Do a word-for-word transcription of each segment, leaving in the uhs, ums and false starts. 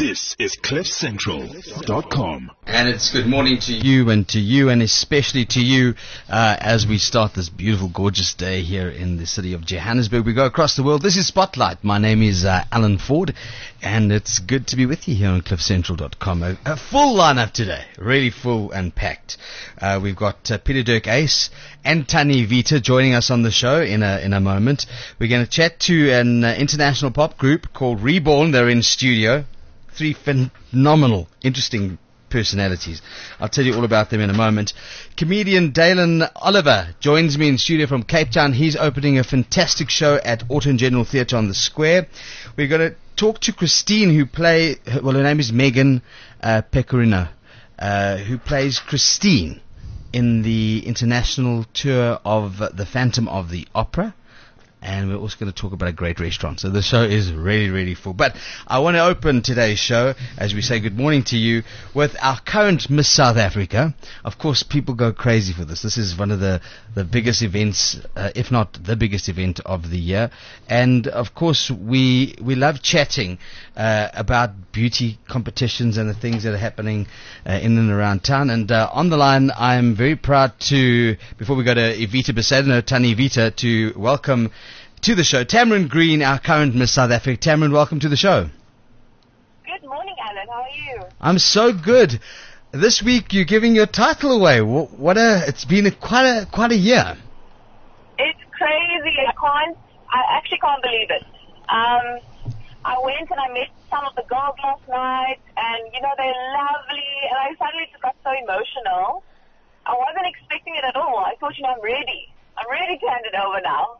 This is cliff central dot com. And it's good morning to you and to you and especially to you uh, as we start this beautiful, gorgeous day here in the city of Johannesburg. We go across the world. This is Spotlight. My name is uh, Alan Ford, and it's good to be with you here on cliff central dot com. A, a full lineup today, really full and packed. Uh, we've got uh, Peter Dirk Ace and Tani Vita joining us on the show in a in a moment. We're going to chat to an uh, international pop group called Reborn. They're in studio. Three phenomenal, interesting personalities. I'll tell you all about them in a moment. Comedian Dalen Oliver joins me in studio from Cape Town. He's opening a fantastic show at Autumn General Theatre on the Square. We're going to talk to Christine, who play, well, her name is Megan uh, Pecorino, uh, who plays Christine in the international tour of The Phantom of the Opera. And we're also going to talk about a great restaurant. So the show is really, really full. But I want to open today's show, as we say good morning to you, with our current Miss South Africa. Of course, people go crazy for this. This is one of the, the biggest events, uh, if not the biggest event of the year. And, of course, we we love chatting uh, about beauty competitions and the things that are happening uh, in and around town. And uh, on the line, I'm very proud to, before we go to Evita Besadino, Tani Vita, to welcome to the show Tamarin Green, our current Miss South Africa. Tamarin, welcome to the show. Good morning, Alan. How are you? I'm so good. This week you're giving your title away. What, what a! It's been a, quite a quite a year. It's crazy. I can't. I actually can't believe it. Um, I went and I met some of the girls last night, and you know they're lovely. And I suddenly just got so emotional. I wasn't expecting it at all. I thought, you know, I'm ready. I'm ready to hand it over now.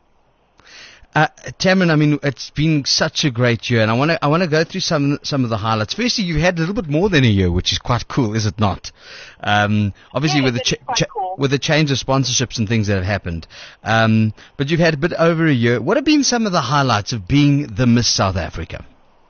Uh, Tamarin, I mean, it's been such a great year, and I want to I want to go through some some of the highlights. Firstly, you had a little bit more than a year, which is quite cool, is it not? Um, obviously, yeah, with the cha- cha- cool. with the change of sponsorships and things that have happened, um, but you've had a bit over a year. What have been some of the highlights of being the Miss South Africa?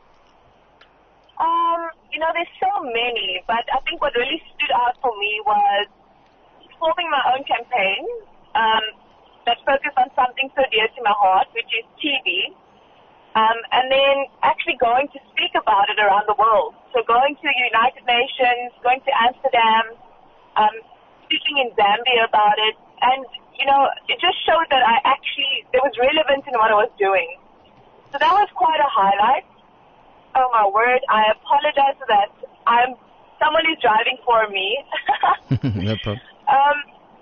Um, you know, there's so many, but I think what really stood out for me was forming my own campaign. Um, that focused on something so dear to my heart, which is T V, um, and then actually going to speak about it around the world. So going to the United Nations, going to Amsterdam, um, speaking in Zambia about it, and, you know, it just showed that I actually, there was relevance in what I was doing. So that was quite a highlight. Oh, my word, I apologize for that. I'm, someone is driving for me. No problem. Um,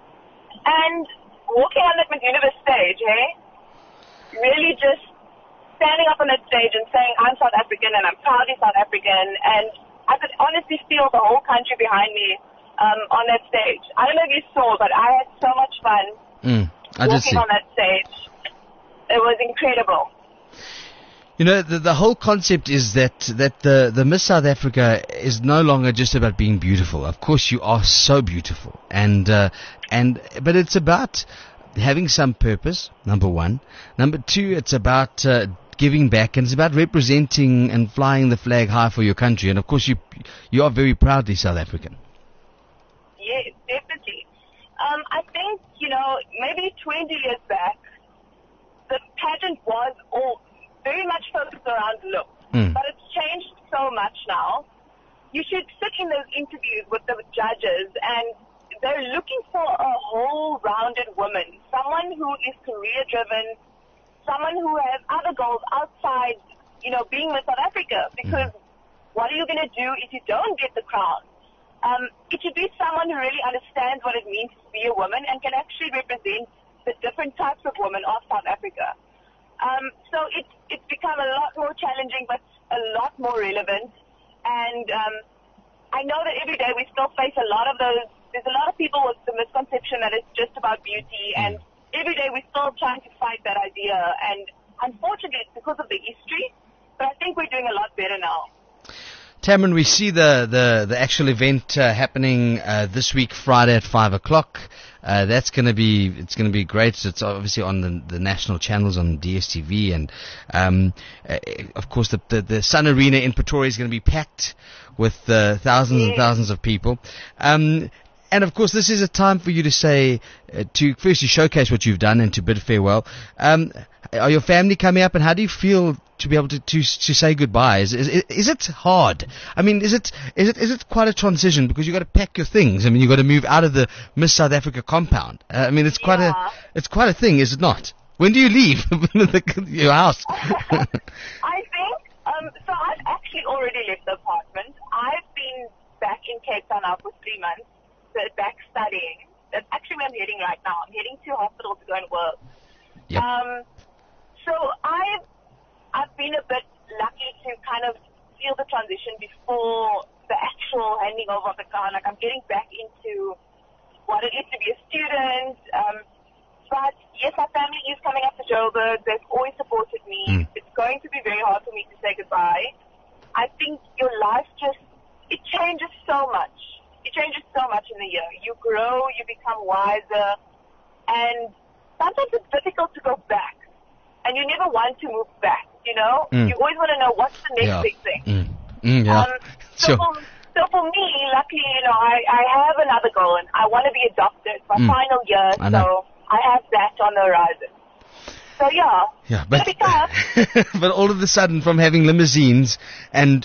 and walking on that Miss Universe stage, hey? Really just standing up on that stage and saying, I'm South African and I'm proudly South African, and I could honestly feel the whole country behind me um, on that stage. I don't know if you saw, but I had so much fun Mm, I did see. walking on that stage. It was incredible. You know, the, the whole concept is that, that the, the Miss South Africa is no longer just about being beautiful. Of course, you are so beautiful, and uh, and but it's about having some purpose. Number one, number two, it's about uh, giving back, and it's about representing and flying the flag high for your country. And of course, you you are very proudly South African. Yes, definitely. Um, I think, you know, maybe twenty years back, the pageant was all very much focused around looks, Mm. but it's changed so much now. You should sit in those interviews with the judges, and they're looking for a whole-rounded woman, someone who is career-driven, someone who has other goals outside, you know, being Miss South Africa, because what are you going to do if you don't get the crown? Um, it should be someone who really understands what it means to be a woman and can actually represent the different types of women of South Africa. Um, so it's it's become a lot more challenging, but a lot more relevant. And um, I know that every day we still face a lot of those. There's a lot of people with the misconception that it's just about beauty, and every day we're still trying to fight that idea. And unfortunately, it's because of the history. But I think we're doing a lot better now. Tamarin, we see the, the, the actual event uh, happening uh, this week, Friday at five o'clock. Uh, that's going to be it's going to be great. It's obviously on the, the national channels on D S T V, and um, uh, of course the, the the Sun Arena in Pretoria is going to be packed with uh, thousands and thousands of people. Um, and of course, this is a time for you to say uh, to firstly showcase what you've done and to bid farewell. Um, are your family coming up, and how do you feel to be able to, to to say goodbye? Is, is is it hard? I mean, is it is it is it quite a transition because you got to pack your things? I mean, you got to move out of the Miss South Africa compound. Uh, I mean, it's quite Yeah. a it's quite a thing, is it not? When do you leave your house? I think, um, so I've actually already left the apartment. I've been back in Cape Town now for three months, so back studying. That's actually where I'm heading right now. I'm heading to hospital to go and work. Yep. Um, so I've, I've been a bit lucky to kind of feel the transition before the actual handing over of the car. Like, I'm getting back into what it is to be a student. Um, but yes, my family is coming up to Joburg. They've always supported me. Mm. It's going to be very hard for me to say goodbye. I think your life just, it changes so much. It changes so much in the year. You grow, you become wiser, and sometimes it's difficult to go back. And you never want to move back, you know? Mm. You always want to know what's the next Yeah. big thing. Mm. Mm, yeah. Um, so, Sure. for, so for me, luckily, you know, I, I have another goal, and I want to be a doctor. It's my Mm. final year, I know. so I have that on the horizon. So, yeah. Yeah, It's but gonna be tough. but all of a sudden, from having limousines and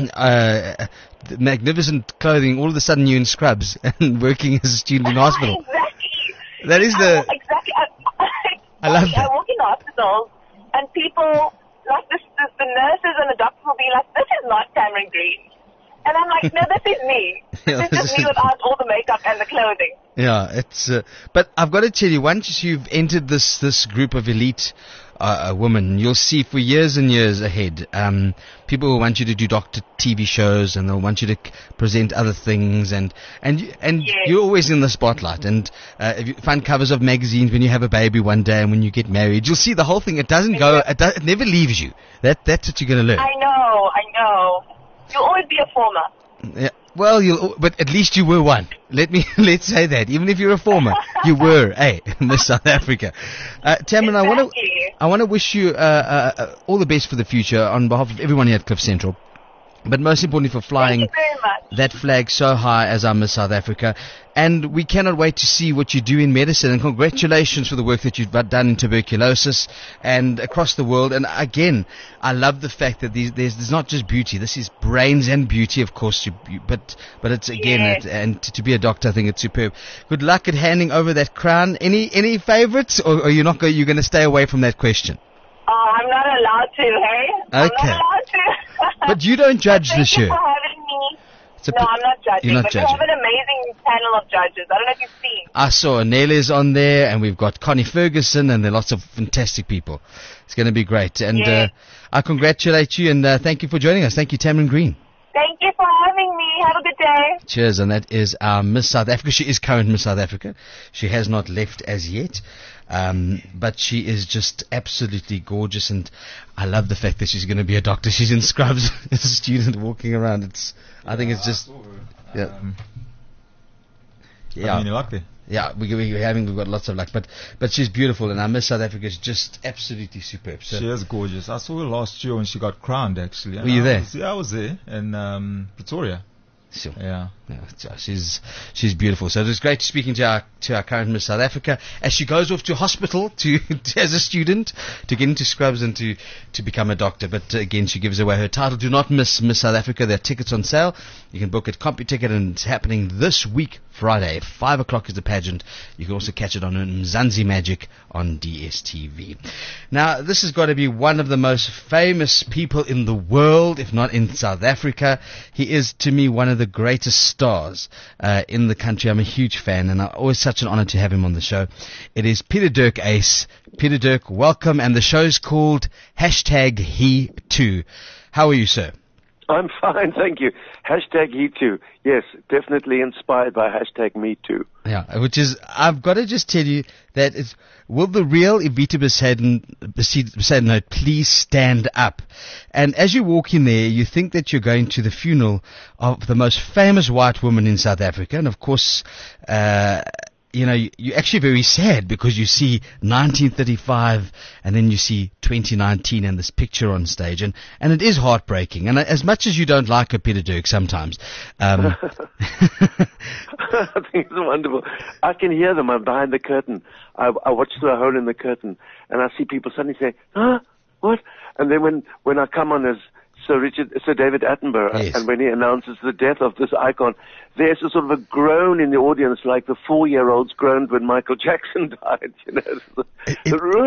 uh, the magnificent clothing, all of a sudden you're in scrubs and working as a student in hospital. Exactly. That is the- I, exactly. I, I love I that. walk in hospitals, and people, like this, this, the nurses and the doctors will be like, this is not Cameron Green. And I'm like, no, this is me. Yeah, This is this just me is- without all the makeup and the clothing. Yeah, it's. Uh, but I've got to tell you, once you've entered this this group of elite uh, uh, women, you'll see for years and years ahead, um, people will want you to do doctor T V shows, and they'll want you to c- present other things, and and you- and Yes. you're always in the spotlight. And uh, if you find covers of magazines when you have a baby one day, and when you get married, you'll see the whole thing. It doesn't go. It, do, it never leaves you. That that's what you're going to learn. I know, I know. You'll always be a former. Yeah. Well, you but at least you were one. Let me let's say that. Even if you're a former, you were a Miss South Africa. Uh, Tamron, I want to Exactly. I want to wish you uh, uh, uh, all the best for the future on behalf of everyone here at Cliff Central. But most importantly, for Thank flying you very much. that flag so high as our Miss South Africa. And we cannot wait to see what you do in medicine. And congratulations for the work that you've done in tuberculosis and across the world. And again, I love the fact that these, there's, there's not just beauty. This is brains and beauty, of course. You, you, but but it's again, Yes. it, and to, to be a doctor, I think it's superb. Good luck at handing over that crown. Any any favourites, or are you not go, you're going to stay away from that question? Oh, I'm not allowed to, hey? I'm Okay. not allowed to. But you don't judge Thank this you year. for having me. It's a No, p- I'm not judging, You're not but judging. we have an amazing panel of judges. I don't know if you've seen. I saw Nele's on there, and we've got Connie Ferguson, and there are lots of fantastic people. It's going to be great. And Yeah. uh, I congratulate you, and uh, thank you for joining us. Thank you, Tamron Green. Thank you for having me. Have a good day. Cheers, and that is our Miss South Africa. She is current Miss South Africa. She has not left as yet, um, but she is just absolutely gorgeous, and I love the fact that she's going to be a doctor. She's in scrubs as a student walking around. It's, I think it's just, yeah, Um, yeah. I mean, you like there. Yeah, we, we, we're having, we've got lots of luck, but but she's beautiful, and our Miss South Africa is just absolutely superb. So She is gorgeous. I saw her last year when she got crowned, actually. Were you I there? Was, yeah, I was there in um, Pretoria. sure. Yeah. Yeah, so she's she's beautiful. So it was great speaking to our to our current Miss South Africa as she goes off to hospital to, to as a student to get into scrubs and to to become a doctor. But uh, again, she gives away her title. Do not miss Miss South Africa. There are tickets on sale. You can book at CompuTicket, and it's happening this week, Friday. Five o'clock is the pageant. You can also catch it on Mzansi Magic on D S T V. Now, this has got to be one of the most famous people in the world, if not in South Africa. He is, to me, one of the greatest stars uh, in the country. I'm a huge fan, and it's always such an honor to have him on the show. It is Peter Dirk Ace. Peter Dirk, welcome, and the show's called Hashtag He Too. How are you, sir? I'm fine, thank you. Hashtag He Too. Yes, definitely inspired by hashtag Me Too. Yeah, which is, I've got to just tell you that it's, will the real Evita Besaidnout please stand up? And as you walk in there, you think that you're going to the funeral of the most famous white woman in South Africa. And of course, uh, you know, you- you're actually very sad because you see nineteen thirty-five and then you see twenty nineteen and this picture on stage. And, and it is heartbreaking. And as much as you don't like her, Peter Dirk, sometimes, um, I think it's wonderful. I can hear them. I'm behind the curtain. I, I watch through a hole in the curtain, and I see people suddenly say, huh? what? And then when, when I come on as Sir Richard, Sir David Attenborough, Yes. and when he announces the death of this icon, there's a sort of a groan in the audience, like the four-year-olds groaned when Michael Jackson died. You know, It-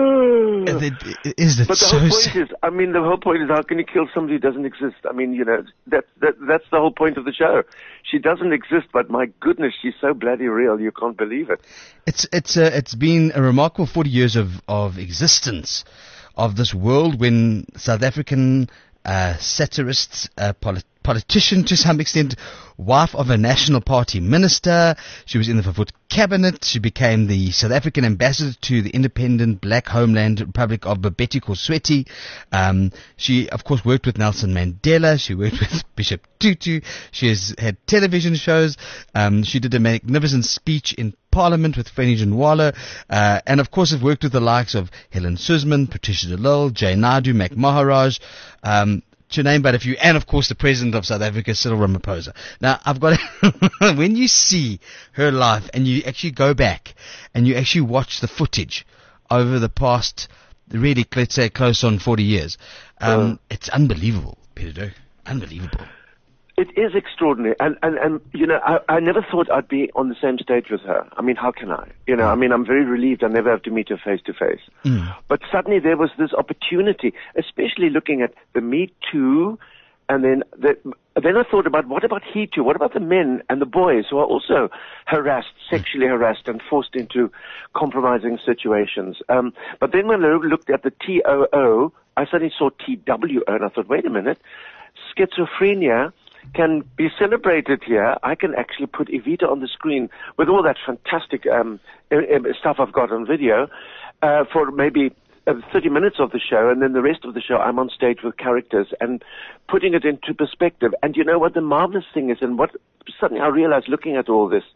it, it- Is it but the so whole sad? point is, I mean, the whole point is, how can you kill somebody who doesn't exist? I mean, you know, that, that that's the whole point of the show. She doesn't exist, but my goodness, she's so bloody real, you can't believe it. It's it's uh, it's been a remarkable forty years of, of existence of this world when South African uh, satirists, uh, polit- politician to some extent, wife of a National Party minister. She was in the Verwoerd cabinet. She became the South African ambassador to the independent black homeland Republic of Babeti Kosweti. Um, she, of course, worked with Nelson Mandela. She worked with Bishop Tutu. She has had television shows. Um, she did a magnificent speech in Parliament with Fanny Janwala, uh, and of course have worked with the likes of Helen Suzman, Patricia de Lille, Jay Naidu, Mac Maharaj, um, to name but a few, and of course the President of South Africa, Cyril Ramaphosa. Now, I've got when you see her life and you actually go back and you actually watch the footage over the past, really, let's say, close on forty years, um, Uh. it's unbelievable, Peter Dirk. Unbelievable. It is extraordinary, and, and, and you know, I, I never thought I'd be on the same stage with her. I mean, how can I? You know, I mean, I'm very relieved I never have to meet her face to face. Mm. But suddenly there was this opportunity, especially looking at the Me Too, and then the, then I thought about, what about He Too? What about the men and the boys who are also harassed, sexually harassed, and forced into compromising situations? Um, but then when I looked at the T O O, I suddenly saw T W O, and I thought, wait a minute, schizophrenia can be celebrated here. I can actually put Evita on the screen with all that fantastic um, uh, uh, stuff I've got on video uh, for maybe uh, thirty minutes of the show, and then the rest of the show I'm on stage with characters and putting it into perspective. And you know what the marvelous thing is, and what suddenly I realized looking at all this,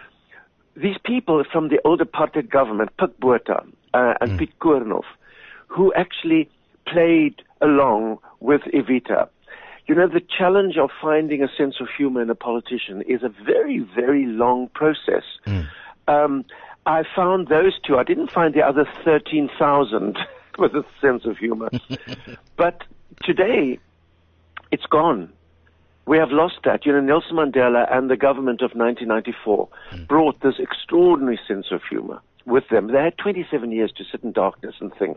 these people from the old apartheid government, Pik Botha uh, and mm. Piet Koornhof, who actually played along with Evita. You know, the challenge of finding a sense of humor in a politician is a very, very long process. Mm. Um, I found those two. I didn't find the other thirteen thousand with a sense of humor. But today, it's gone. We have lost that. You know, Nelson Mandela and the government of nineteen ninety-four mm. brought this extraordinary sense of humor with them. They had twenty-seven years to sit in darkness and think.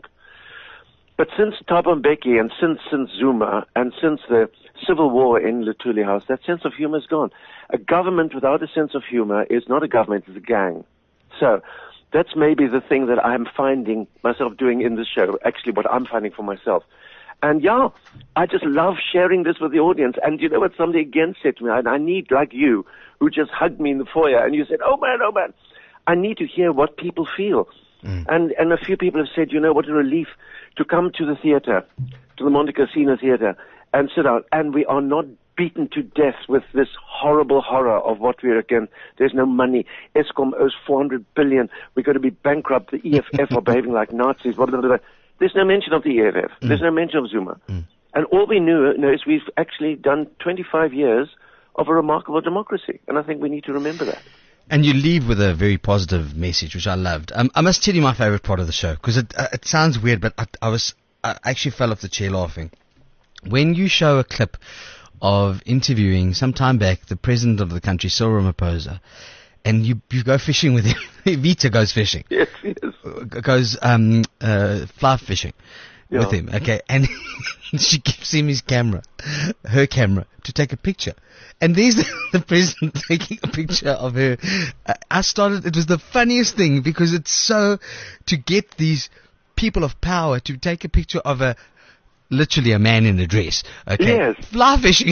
But since Thabo Mbeki and since, since Zuma and since the civil war in Luthuli House, that sense of humor is gone. A government without a sense of humor is not a government, it's a gang. So that's maybe the thing that I'm finding myself doing in this show, actually what I'm finding for myself. And yeah, I just love sharing this with the audience. And you know what somebody again said to me, and I need, like you, who just hugged me in the foyer, and you said, oh man, oh man, I need to hear what people feel. Mm. And and a few people have said, you know, what a relief to come to the theater, to the Monte Cassino Theater, and sit down, and we are not beaten to death with this horrible horror of what we're again. There's no money. Eskom owes four hundred billion. We're going to be bankrupt. The E F F are behaving like Nazis. Blah, blah, blah, blah. There's no mention of the E F F. Mm. There's no mention of Zuma. Mm. And all we knew, know is we've actually done twenty-five years of a remarkable democracy, and I think we need to remember that. And you leave with a very positive message, which I loved. Um, I must tell you my favorite part of the show, because it uh, it sounds weird, but I, I was I actually fell off the chair laughing. When you show a clip of interviewing some time back the president of the country, Cyril Ramaphosa, and you you go fishing with him. Evita goes fishing. Yes, yes. Goes um uh fly fishing yeah. with him. Okay, and she gives him his camera, her camera, to take a picture. And there's the, the president taking a picture of her. Uh, I started, it was the funniest thing, because it's so, to get these people of power to take a picture of a, literally a man in a dress. Okay. Yes. Fly fishing.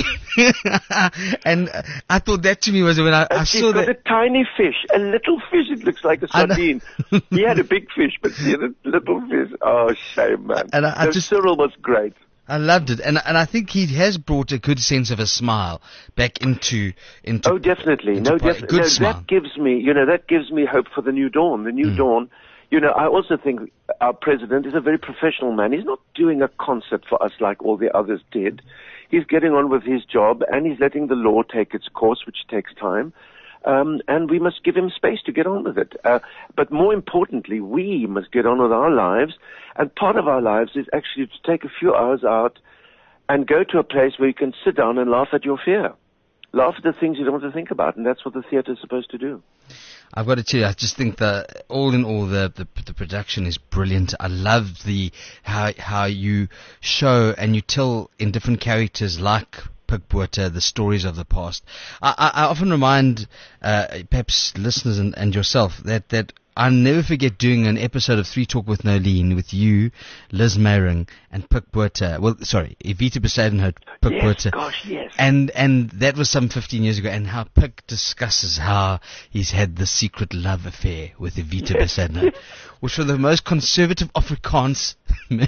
And uh, I thought that to me was when I, I she's saw got that. a tiny fish, a little fish, it looks like a sardine. He had a big fish, but she had a little fish. Oh, shame, man. And I, I so just, Cyril was great. I loved it, and and I think he has brought a good sense of a smile back into into. Oh, definitely. Into No, po- def- good no smile. that gives me, you know, that gives me hope for the new dawn. The new mm. dawn. You know, I also think our president is a very professional man. He's not doing a concert for us like all the others did. He's getting on with his job, and he's letting the law take its course, which takes time. Um, and we must give him space to get on with it. Uh, but more importantly, we must get on with our lives. And part of our lives is actually to take a few hours out and go to a place where you can sit down and laugh at your fear. Laugh at the things you don't want to think about. And that's what the theatre is supposed to do. I've got to tell you, I just think that all in all, the, the the production is brilliant. I love the how how you show and you tell in different characters like Pik Botha the stories of the past. I, I, I often remind uh, perhaps listeners and, and yourself that that I'll never forget doing an episode of Three Talk with Nolene with you, Liz Meyering, and Pik Botha. Well, sorry, Evita Bezuidenhout, Pik Yes, Botha. gosh, yes. And and that was some fifteen years ago. And how Pik discusses how he's had the secret love affair with Evita Yes. Bezuidenhout, which were the most conservative Afrikaans.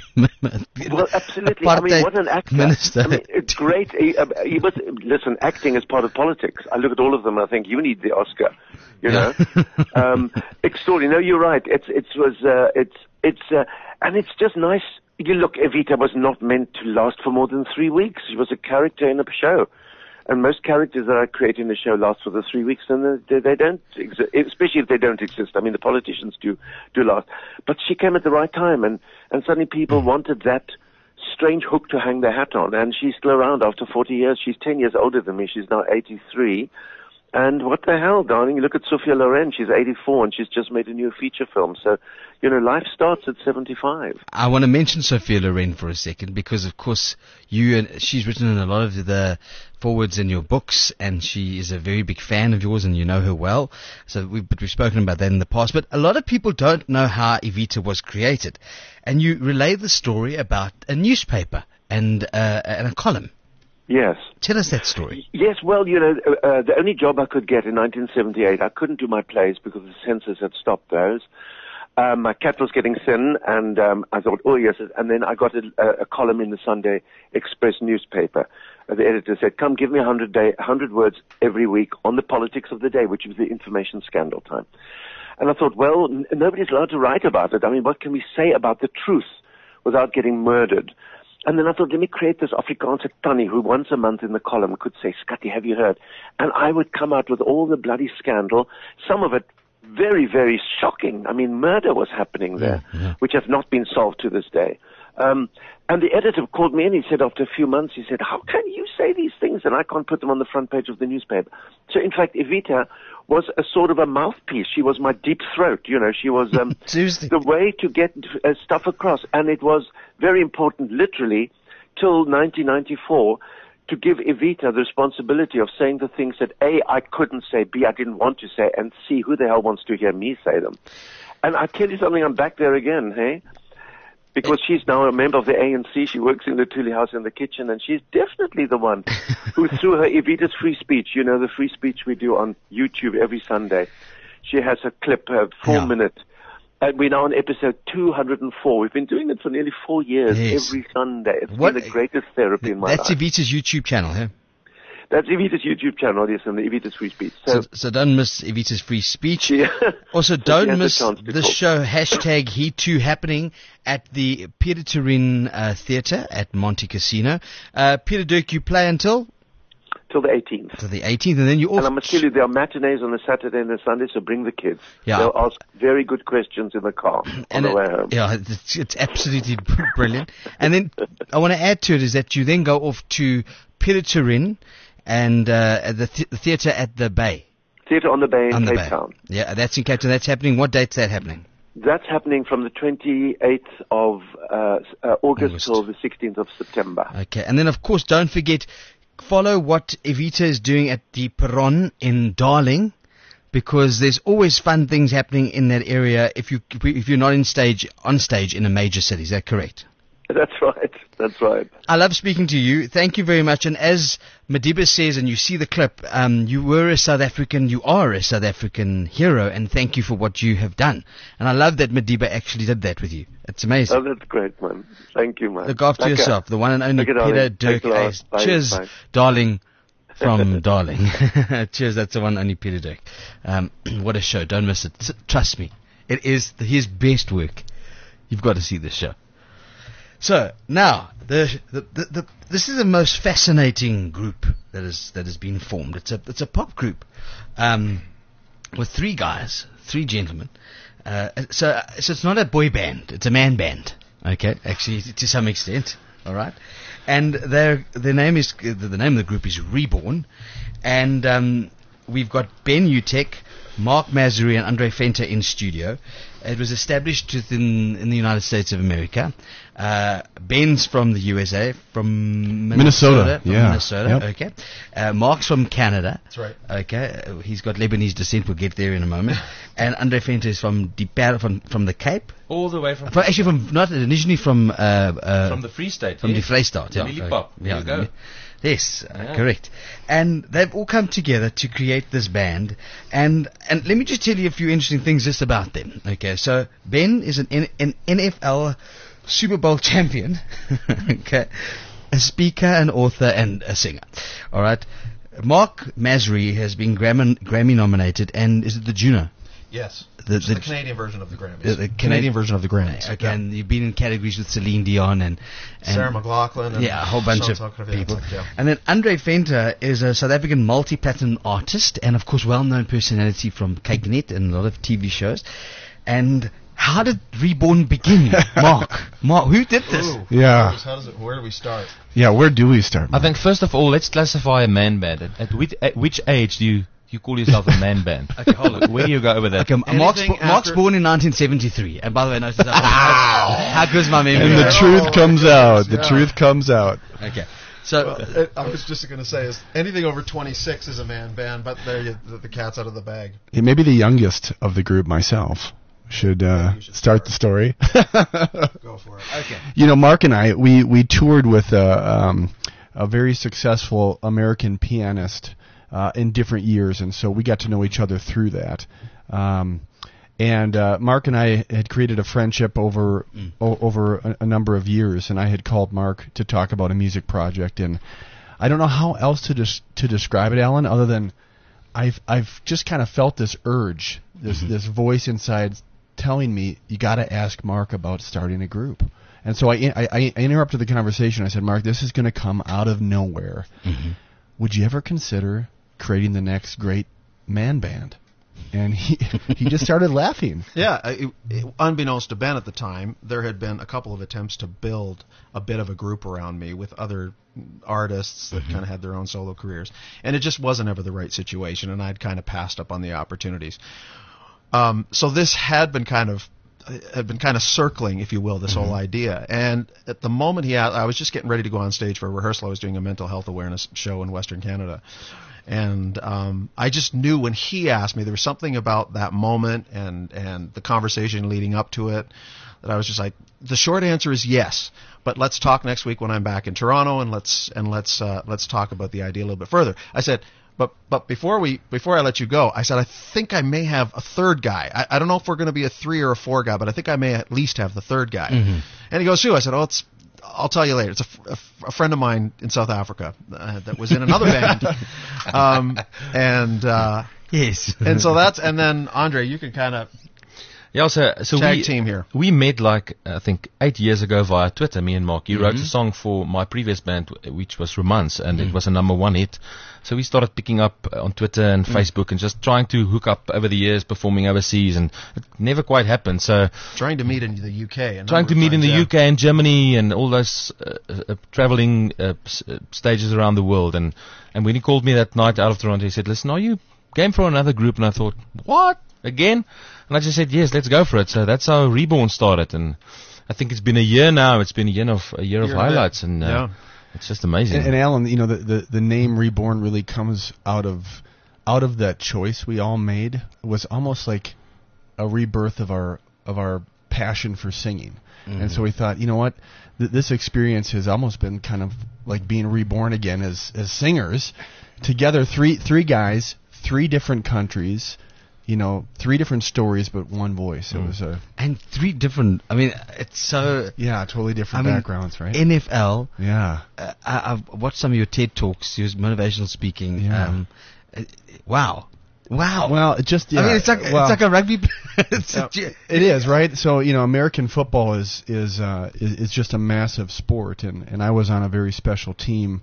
Well, absolutely. I mean, what an actor. Minister. I mean, it's great. He, uh, he was, listen, acting is part of politics. I look at all of them and I think, you need the Oscar. You know? um, extraordinary. No, you're right. It's, it was, uh, it's, it's, uh, and it's just nice. You look, Evita was not meant to last for more than three weeks. She was a character in a show. And most characters that I create in the show last for the three weeks, and they, they don't exist, especially if they don't exist. I mean, the politicians do do last. But she came at the right time, and, and suddenly people wanted that strange hook to hang their hat on. And she's still around after forty years. She's ten years older than me. She's now eighty-three. And what the hell, darling? You look at Sophia Loren. She's eighty-four, and she's just made a new feature film. So, you know, life starts at seventy-five. I want to mention Sophia Loren for a second because, of course, you and she's written in a lot of the forwards in your books, and she is a very big fan of yours, and you know her well. So, we, but we've spoken about that in the past. But a lot of people don't know how Evita was created, and you relay the story about a newspaper and uh, and a column. Yes. Tell us that story. Yes, well, you know, uh, the only job I could get in nineteen seventy-eight, I couldn't do my plays because the censors had stopped those. Um, my cat was getting thin, and um, I thought, oh, yes. And then I got a, a column in the Sunday Express newspaper. Uh, the editor said, come, give me a hundred day, hundred words every week on the politics of the day, which was the information scandal time. And I thought, well, n- nobody's allowed to write about it. I mean, what can we say about the truth without getting murdered? And then I thought, let me create this Afrikaanse Tannie who once a month in the column could say, Scotty, have you heard? And I would come out with all the bloody scandal, some of it very, very shocking. I mean, murder was happening there, Yeah, yeah. which has not been solved to this day. Um, and the editor called me in. He said, after a few months, he said, how can you say these things? And I can't put them on the front page of the newspaper. So, in fact, Evita was a sort of a mouthpiece. She was my deep throat. You know, she was um, Seriously. the way to get uh, stuff across. And it was very important, literally, till nineteen ninety-four, to give Evita the responsibility of saying the things that A, I couldn't say, B, I didn't want to say, and C, who the hell wants to hear me say them? And I tell you something, I'm back there again, hey? Because she's now a member of the A N C, she works in the Thule House in the kitchen, and she's definitely the one who, through her Evita's free speech, you know, the free speech we do on YouTube every Sunday, she has a clip, a four Yeah. minute, and we're now on episode two hundred four. We've been doing it for nearly four years, Yes. every Sunday. It's What- been the greatest therapy in my That's life. Evita's YouTube channel, huh? That's Evita's YouTube channel, yes, and the Evita's free speech. So, So, so don't miss Evita's free speech. yeah. Also, So she don't has a miss chance to the talk. show hashtag He Too happening at the Peter Turin uh, Theatre at Monte Casino. Uh, Peter Dirk, you play until till the eighteenth. to the eighteenth, and then you And I also must tell you, there are matinees on the Saturday and the Sunday, so bring the kids. Yeah. They'll ask very good questions in the car on and the it- way home. yeah, it's, it's absolutely brilliant. And then I want to add to it is that you then go off to Peter Turin and uh, at the, th- the theatre at the Bay. Theatre on the Bay in On the Cape Bay. Town. Yeah, that's in Cape Town. That's happening. What date's that happening? That's happening from the twenty-eighth of uh, s- uh, August, August. till the sixteenth of September. Okay, and then of course don't forget, follow what Evita is doing at the Perron in Darling, because there's always fun things happening in that area if you if you're not in stage on stage in a major city. Is that correct? That's right. That's right. I love speaking to you. Thank you very much. And as Madiba says, and you see the clip, um, you were a South African, you are a South African hero, and thank you for what you have done. And I love that Madiba actually did that with you. It's amazing. Oh, that's great, man. Thank you, man. Look after Okay. yourself. The one and only Okay, Peter darling. Dirk Thanks a lot. Hayes. Bye. Cheers, Bye. darling, from Darling. Cheers, that's the one and only Peter Dirk. Um, what a show. Don't miss it. S- Trust me. It is the, his best work. You've got to see this show. So, now, the, the, the, the, this is the most fascinating group that is that has been formed. It's a it's a pop group, um, with three guys, three gentlemen. Uh, so so it's not a boy band; it's a man band. Okay, actually, to some extent. All right, and their their name is the name of the group is Reborn, and um, we've got Ben Utek, Mark Masri, and Andre Fenter in studio. It was established within in the United States of America. Uh, Ben's from the U S A, from Minnesota. Minnesota, from yeah. Minnesota, Yep. okay. Uh, Mark's from Canada. That's right. Okay, uh, he's got Lebanese descent. We'll get there in a moment. And Andre Fenter is from Dipar, from from the Cape. All the way from From, actually, from not originally from uh, uh, from the Free State. from yeah. the Vrystaat, yeah. Lilliepop. Yeah, There you go. yeah. Yes, uh, Yeah. correct. And they've all come together to create this band. And and let me just tell you a few interesting things just about them. Okay, so Ben is an N- an N F L Super Bowl champion. Okay, a speaker, an author, and a singer. All right. Mark Masri has been Grammy, Grammy nominated, and is it the Juno? Yes. The- It's the- the Canadian version of the Grammys. The, the Canadian version of the Grammys. Okay, Yeah. and you've been in categories with Celine Dion and, and Sarah McLachlan. And yeah, a whole bunch Sean of Tucker, yeah, people. it's like, yeah. And then Andre Fenter is a South African multi-platinum artist and, of course, well-known personality from Cakenet and a lot of T V shows. And how did Reborn begin, Mark? Mark, who did this? Ooh. Yeah. How does it? Where do we start? Yeah, where do we start? I Mark? think first of all, let's classify a man band. At, at, which, at which age do you you call yourself a man band? Okay, hold on. Where do you go over that? Okay, Mark's, Anything bo- Mark's after- born in nineteen seventy-three. And by the way, notice how, how good's my memory? and the Yeah. truth comes out. The Yeah. truth comes out. Okay. So, Well, it, I was just going to say, is anything over twenty-six is a man band, but there you, the, the cat's out of the bag. Yeah, maybe the youngest of the group, myself, should, uh, you should start the story. Go for it. okay. You know, Mark and I, we, we toured with a, um, a very successful American pianist uh, in different years, and so we got to know each other through that. Um, and uh, Mark and I had created a friendship over Mm. o- over a, a number of years, and I had called Mark to talk about a music project, and I don't know how else to des- to describe it, Alan, other than I've I've just kind of felt this urge, this Mm-hmm. this voice inside telling me you got to ask Mark about starting a group. And so I, I, I interrupted the conversation. I said, Mark, this is going to come out of nowhere. Mm-hmm. Would you ever consider creating the next great man band? And he he just started laughing. Yeah, uh, it, it, unbeknownst to Ben at the time, there had been a couple of attempts to build a bit of a group around me with other artists that kind of had their own solo careers, and it just wasn't ever the right situation, and I'd kind of passed up on the opportunities. Um, so this had been kind of had been kind of circling, if you will, this whole idea. And at the moment he, a- I was just getting ready to go on stage for a rehearsal. I was doing a mental health awareness show in Western Canada. And um, I just knew when he asked me, there was something about that moment and, and the conversation leading up to it that I was just like, the short answer is yes. But let's talk next week when I'm back in Toronto, and let's and let's uh, let's talk about the idea a little bit further. I said, but but before we before I let you go, I said I think I may have a third guy. I, I don't know if we're going to be a three or a four guy, but I think I may at least have the third guy. Mm-hmm. And he goes, who? I said, oh, it's. I'll tell you later. It's a, f- a f- a friend of mine in South Africa uh, that was in another band, um, and uh, Yes. and so that's and then Andre, you can kind of Yeah, so, so tag we, team here. we met like, I think, eight years ago via Twitter, me and Mark. You wrote Mhm. a song for my previous band, w- which was Romance, and it was a number one hit. So we started picking up uh, on Twitter and Facebook and just trying to hook up over the years, performing overseas, and it never quite happened. So Trying to meet in the U K. a number trying to of meet in times, the yeah. U K and Germany and all those uh, uh, traveling uh, s- uh, stages around the world. And, and when he called me that night out of Toronto, he said, listen, are you game for another group? And I thought, what? Again? And I just said, yes, let's go for it. So that's how Reborn started. And I think it's been a year now. It's been a year of, a year of Year and a bit. highlights. And uh, Yeah. it's just amazing. And, and Alan, you know, the, the the name Reborn really comes out of out of that choice we all made. It was almost like a rebirth of our of our passion for singing. And so we thought, you know what, Th- this experience has almost been kind of like being reborn again as as singers. Together, three three guys, three different countries, you know, three different stories, but one voice. It was a And three different, I mean, it's so, yeah, totally different I mean, backgrounds, right? N F L, yeah. uh, I, I've watched some of your TED Talks, your motivational speaking. Yeah. Um, uh, wow. Wow. Well, it just yeah. I mean, it's like, well, it's like a rugby. it's Yeah, a, it is, right? So, you know, American football is is uh, is, is just a massive sport, and, and I was on a very special team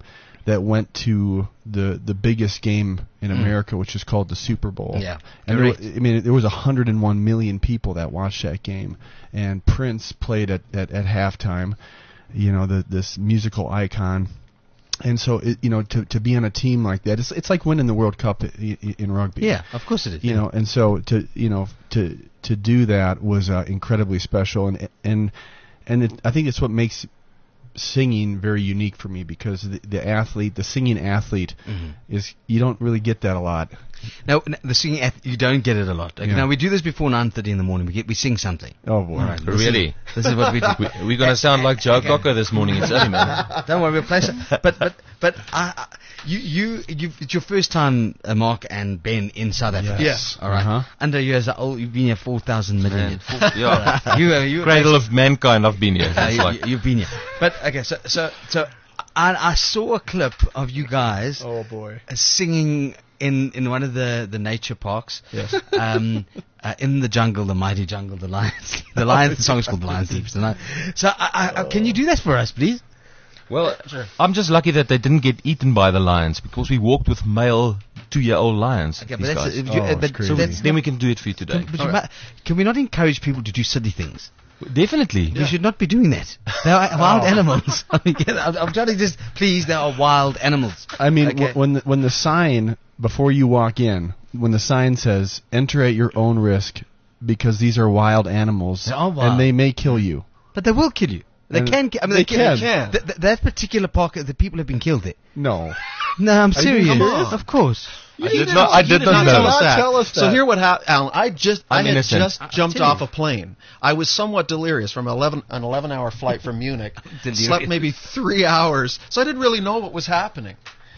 that went to the the biggest game in America, which is called the Super Bowl. Yeah, and there, correct. wa- I mean, there was one hundred one million people that watched that game, and Prince played at at, at halftime. You know, the this musical icon. And so, it, you know, to to be on a team like that, it's it's like winning the World Cup in, in rugby. Yeah, of course it is. You know, and so to you know to to do that was uh, incredibly special, and and and it, I think it's what makes singing very unique for me, because the, the athlete, the singing athlete, Mm-hmm. is you don't really get that a lot. Now, n- the singing, ath- you don't get it a lot. Okay, Yeah. Now, we do this before nine thirty in the morning. We get we sing something. Oh boy! All right, this is- Really? This is what we do. We, we're going to sound like Joe Cocker this morning. It's early, man. Don't worry, we'll play some. But but but I, I, you you you've, it's your first time, uh, Mark and Ben, in South Africa. Yes. All right. Uh-huh. Under you as old, you've been here four thousand million. Man, full- yeah. you uh, you Cradle of mankind, I've been here. Uh, It's you, like, you've been here. But okay, so so so I, I saw a clip of you guys Oh boy! uh, singing in, in one of the, the nature parks. Yes. Um, uh, in the jungle, the mighty jungle, the lions. The lions. The song is called The Lion Sleeps Tonight. So I, I, I, can you do that for us, please? well, I'm just lucky that they didn't get eaten by the lions, because we walked with male two-year-old lions. Okay, but these that's, guys. if you, Oh, uh, it's but, crazy. so that's Then we can do it for you today. But you might, can we not encourage people to do silly things? Definitely. We should not be doing that. They are wild animals. I mean, yeah, I'm, I'm trying to just please. They are wild animals. I mean, Okay. wh- when the, when the sign before you walk in, when the sign says "Enter at your own risk," because these are wild animals They are wild. and they may kill you. But they will kill you. They And can. ki- I mean, they they, can. can. Th- th- that particular park, the people have been killed there. No. No, I'm Are you serious. serious? Of course. I did not, I did You not did know. tell us that. Tell us So that. here what happened, Alan. I just I I'm had innocent. just I- jumped tell you. off a plane. I was somewhat delirious from eleven an eleven hour flight from Munich. Delirious. Slept maybe three hours, so I didn't really know what was happening.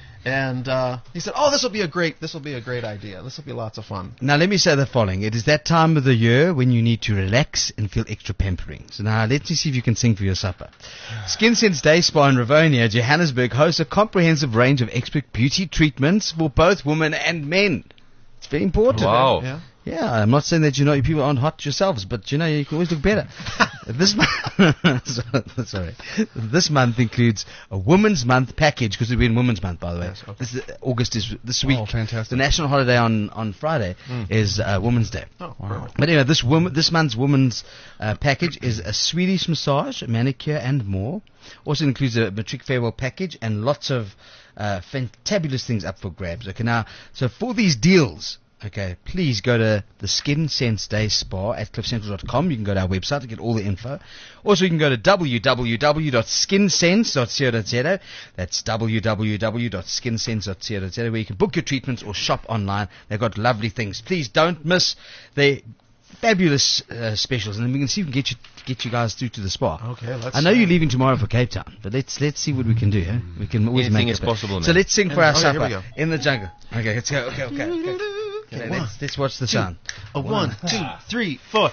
And uh, he said, "Oh, this will be a great this will be a great idea. This will be lots of fun." Now, let me say the following. It is that time of the year when you need to relax and feel extra pampering. So now, let me see if you can sing for your supper. Skin Sense Day Spa in Rivonia, Johannesburg, hosts a comprehensive range of expert beauty treatments for both women and men. It's very important. Wow. Yeah. Yeah, I'm not saying that you know you people aren't hot yourselves, but you know you can always look better. This month, sorry, this month includes a Women's Month package, because we're in Women's Month, by the way. Yes, okay. This is, August is this week. Oh, fantastic. The national holiday on on Friday is uh, Women's Day. Oh, Wow. But anyway, this woman, this month's women's uh, package is a Swedish massage, a manicure, and more. Also includes a matric farewell package and lots of uh, fantabulous things up for grabs. Okay, now, so for these deals, okay, please go to the Skin Sense Day Spa at cliff central dot com. You can go to our website to get all the info. Also, you can go to w w w dot skin sense dot co dot z a. That's w w w dot skin sense dot co dot z a, where you can book your treatments or shop online. They've got lovely things. Please don't miss the fabulous uh, specials, and then we can see if we can get you get you guys through to the spa. Okay, let's. I know you're leaving tomorrow for Cape Town, but let's let's see what we can do. Yeah? We can always Anything make is it. possible, So man. let's sing for our Okay, here we supper go. in the jungle. Okay, let's go. Okay, okay, okay. Okay, one, let's let's watch the sound. A one, two, three, four.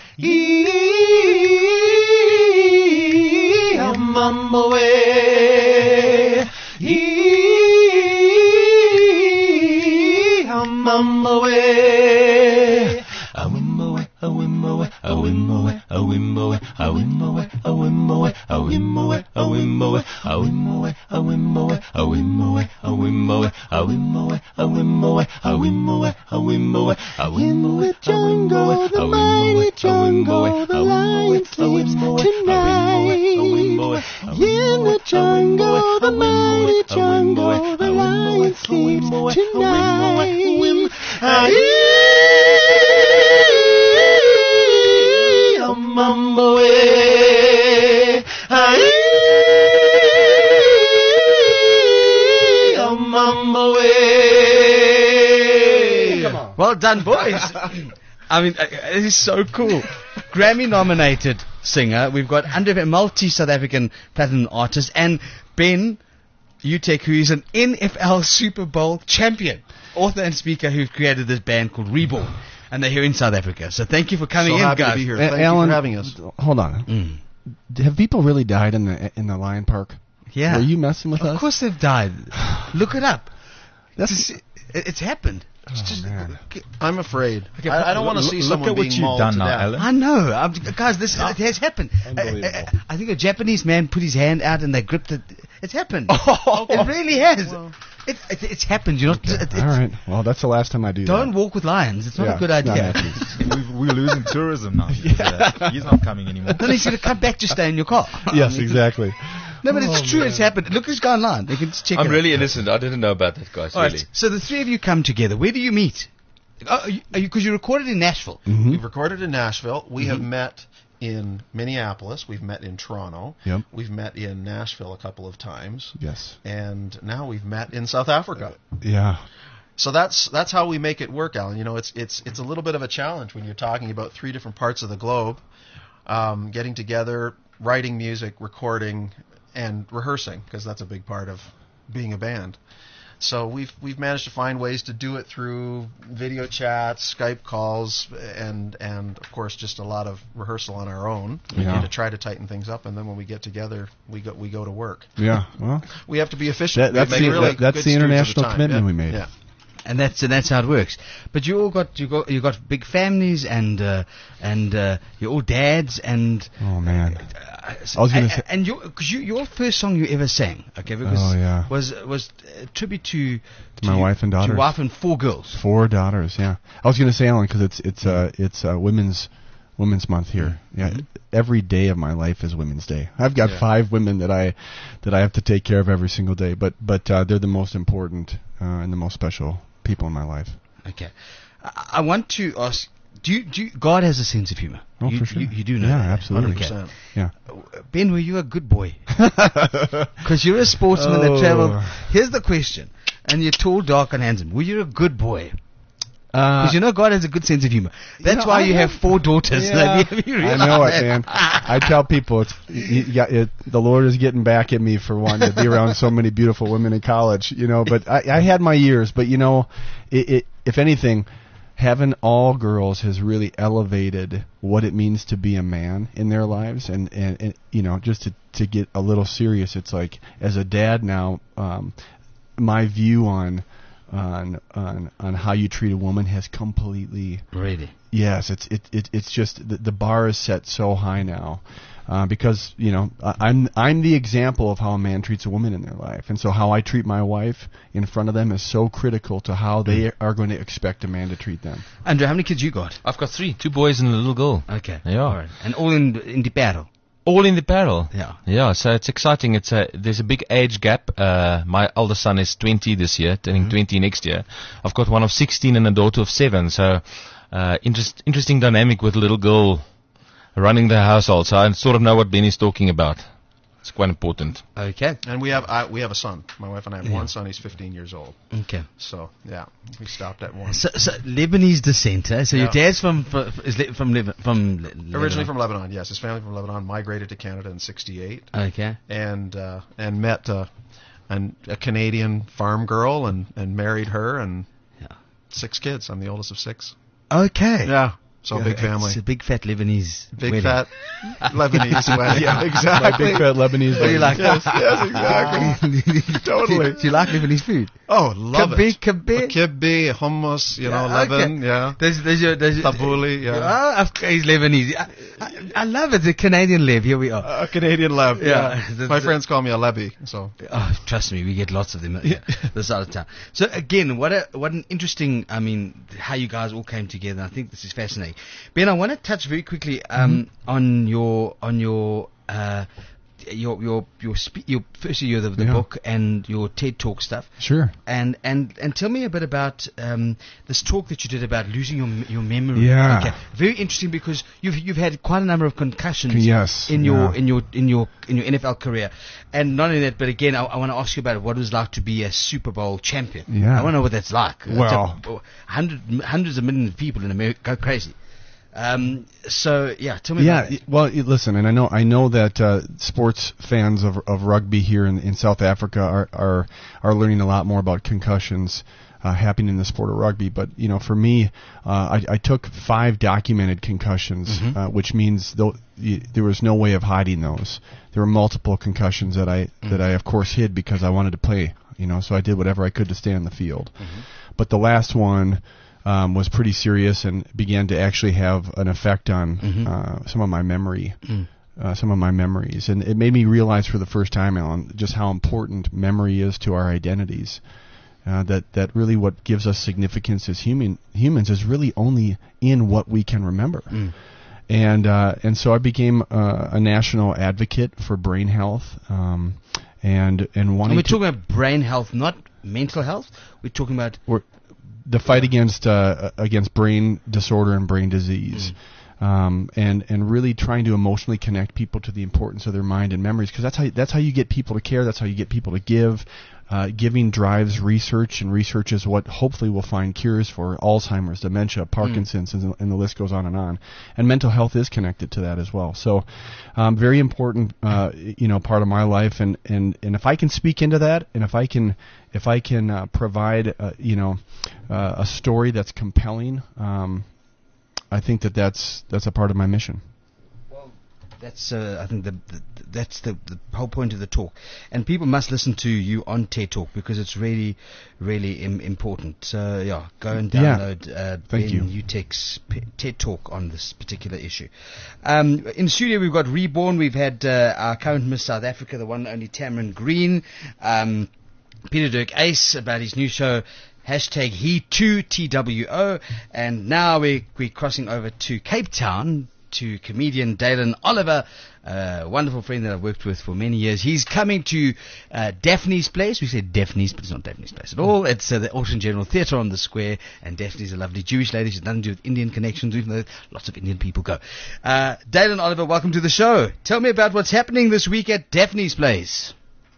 Mama way, mama way. A whim away, a whim away, a whim away, a whim away, a whim away, a whim away, a whim away, a whim away, a whim away, a whim away, a whim away, a whim away, a whim away, a whim away, a whim away, a whim away, a whim away, the jungle, the mighty jungle, the lion sleeps tonight. In the jungle, the mighty jungle, the lion sleeps tonight. Mama way, mama way. Come on. Well done, boys. I mean, uh, it is so cool. Grammy nominated singer. We've got under multi South African platinum artist, and Ben Utek, who is an N F L Super Bowl champion, author and speaker, who created this band called Reborn, and they're here in South Africa. So thank you for coming So in, happy guys. to be here. A- Thank Alan, you for having us. Hold on. Mm. Have people really died in the in the lion park? Yeah. Were you messing with Of us? course they've died. Look it up. That's It, it's happened. It's Oh, just, man. I'm afraid. Okay, I, I don't want to look- see look someone at what being you've mauled done to now, death. Alan. I know, I'm, guys. This it has happened. Unbelievable. I, I, I think a Japanese man put his hand out and they gripped it. It's happened. It really has. Well. It, it, it's happened. You're not. It, it's, All right. Well, that's the last time I do Don't that. walk with lions. It's not Yeah, a good it's not idea. happening. We've, we're losing tourism now. because of that. He's not coming anymore. Then he's going to come back to stay in your car. Yes, exactly. No, but it's Oh, true. man. It's happened. Look who's gone online. You can just check I'm it out. really innocent. I didn't know about that, guys. All Really. right. So the three of you come together. Where do you meet? Because oh, you, you, you recorded in Nashville. Mhm. We've recorded in Nashville. We have met in Minneapolis. We've met in Toronto. Yep. We've met in Nashville a couple of times. Yes. And now we've met in South Africa. Yeah. So that's that's how we make it work, Alan. You know, it's it's it's a little bit of a challenge when you're talking about three different parts of the globe, um, getting together, writing music, recording, and rehearsing, because that's a big part of being a band. So we've we've managed to find ways to do it through video chats, Skype calls, and and of course just a lot of rehearsal on our own Yeah. to try to tighten things up. And then when we get together, we go we go to work. Yeah. Well, We have to be efficient. that, We that's make the, really that, that's good the stewards of international time. commitment Yeah. we made. Yeah. And that's and that's how it works. But you all got you got you got big families and uh, and uh, you're all dads and. Oh man. Uh, I was gonna and, say- and your cause you, your first song you ever sang, okay, because Oh, yeah. was was a tribute to, To my wife and to your daughters. wife and four girls. Four daughters. Yeah. I was going to say, Alan, because it's it's uh it's uh, women's Women's Month here. Yeah. Every day of my life is Women's Day. I've got Yeah. five women that I that I have to take care of every single day, but but uh, they're the most important uh, and the most special people in my life. Okay, I, I want to ask. Do you, do you, God has a sense of humor? Oh, you, for sure. You, you do know Yeah, that. absolutely. Okay. one hundred percent. Yeah. Uh, Ben, were you a good boy? Because you're a sportsman that Oh. traveled. Here's the question. And you're tall, dark, and handsome. Were you a good boy? Uh, Because you know God has a good sense of humor. That's know, why I you have have- four daughters. Yeah, Have you I realized know it, that? man. I tell people it's you, you got it, the Lord is getting back at me for wanting to be around so many beautiful women in college, you know. But I, I had my years, but you know, it, it, if anything, having all girls has really elevated what it means to be a man in their lives, and and, and you know, just to to get a little serious, it's like as a dad now, um, my view on. On, on on how you treat a woman has completely Really? yes it's it, it it's just the, the bar is set so high now uh, because you know I, I'm I'm the example of how a man treats a woman in their life, and so how I treat my wife in front of them is so critical to how they are going to expect a man to treat them. Andrew, how many kids you got? I've got three, two boys and a little girl. Okay. Yeah. All right. And all in in the battle. All in the barrel. Yeah. Yeah, so it's exciting. It's a there's a big age gap. Uh, my older son is twenty this year, turning twenty next year. I've got one of sixteen and a daughter of seven. So, uh, interest, interesting dynamic with a little girl running the household. So I sort of know what Ben is talking about. It's quite important. Okay. And we have I, we have a son. My wife and I have Yeah. one son. He's fifteen years old. Okay. So yeah, we stopped at one. So, so Lebanese descent, eh? So your Yeah. dad's from from is Le- from Leb- from Le- Originally Lebanon. from Lebanon, yes. His family from Lebanon migrated to Canada in sixty-eight, Okay. and uh, and met uh, an, a Canadian farm girl and, and married her, and Yeah. six kids. I'm the oldest of six. Okay. Yeah, so Yeah, big family, It's a big fat Lebanese. big wedding. fat Lebanese wedding. Yeah, My exactly. big fat Lebanese. What do you like? Yes, yes, exactly. Totally. Do you like Lebanese food? Oh, love Kibbeh, it. kibbeh? Kibbeh, hummus, you know, Yeah, okay. Lebanon, yeah. There's, there's your, there's your, Tabbouleh, yeah. Ah, of course, he's Lebanese. I, I, I love it. The Canadian Lev. Here we are. A Canadian Lev, Yeah. yeah. The- My the- friends call me a Lebi, so. Oh, trust me, we get lots of them Yeah. this side of town. So again, what a what an interesting. I mean, how you guys all came together. I think this is fascinating. Ben, I want to touch very quickly um, on your on your. Uh, your your your spe- your firstly your the, the Yeah. book and your TED Talk stuff, Sure. and and and tell me a bit about um, this talk that you did about losing your m- your memory. Yeah. Okay. Very interesting because you've you've had quite a number of concussions. Yes, In your yeah. in your in your in your N F L career, and not only that, but again, I, I want to ask you about what it was like to be a Super Bowl champion. Yeah. I want to know what that's like. Well- It's a- hundred, hundreds of millions of people in America go crazy. Um, so yeah, tell me Yeah, about y- that. well, y- listen, and I know I know that uh, sports fans of of rugby here in, in South Africa are, are are learning a lot more about concussions uh, happening in the sport of rugby. But you know, for me, uh, I, I took five documented concussions, Mhm. uh, which means tho- y- there was no way of hiding those. There were multiple concussions that I that I of course hid because I wanted to play You know, so I did whatever I could to stay on the field. Mm-hmm. But the last one um, was pretty serious and began to actually have an effect on mm-hmm. uh, some of my memory. Mm. Uh, some of my memories, and it made me realize for the first time, Alan, just how important memory is to our identities. Uh, that that really what gives us significance as human humans is really only in what we can remember. Mm. And uh, and so I became uh, a national advocate for brain health, um, and and wanting. And we're to talking about brain health, not mental health. We're talking about we're, the fight against uh, against brain disorder and brain disease. Mm. Um, and and really trying to emotionally connect people to the importance of their mind and memories, because that's how that's how you get people to care. That's how you get people to give. Uh, giving drives research, and research is what hopefully will find cures for Alzheimer's, dementia, Parkinson's, mm. and, and the list goes on and on. And mental health is connected to that as well. So, um, very important, uh, you know, part of my life. And, and, and if I can speak into that, and if I can if I can uh, provide, uh, you know, uh, a story that's compelling. Um, I think that that's that's a part of my mission. Well, that's uh, I think the, the that's the, the whole point of the talk, and people must listen to you on TED Talk because it's really, really Im- important. So yeah, go and download yeah. uh, Thank Ben you. Utek's P- TED Talk on this particular issue. Um, in the studio, we've got Reborn. We've had uh, our current Miss South Africa, the one and only Tamron Green, um, Peter Dirk Ace about his new show. Hashtag He Too, T W O, and now we're, we're crossing over to Cape Town to comedian Dalen Oliver, a wonderful friend that I've worked with for many years. He's coming to uh, Daphne's Place. We said Daphne's, but it's not Daphne's Place at all. It's uh, the Ocean General Theatre on the Square, and Daphne's a lovely Jewish lady. She's nothing to do with Indian connections, even though lots of Indian people go. Uh, Dalen Oliver, welcome to the show. Tell me about what's happening this week at Daphne's Place.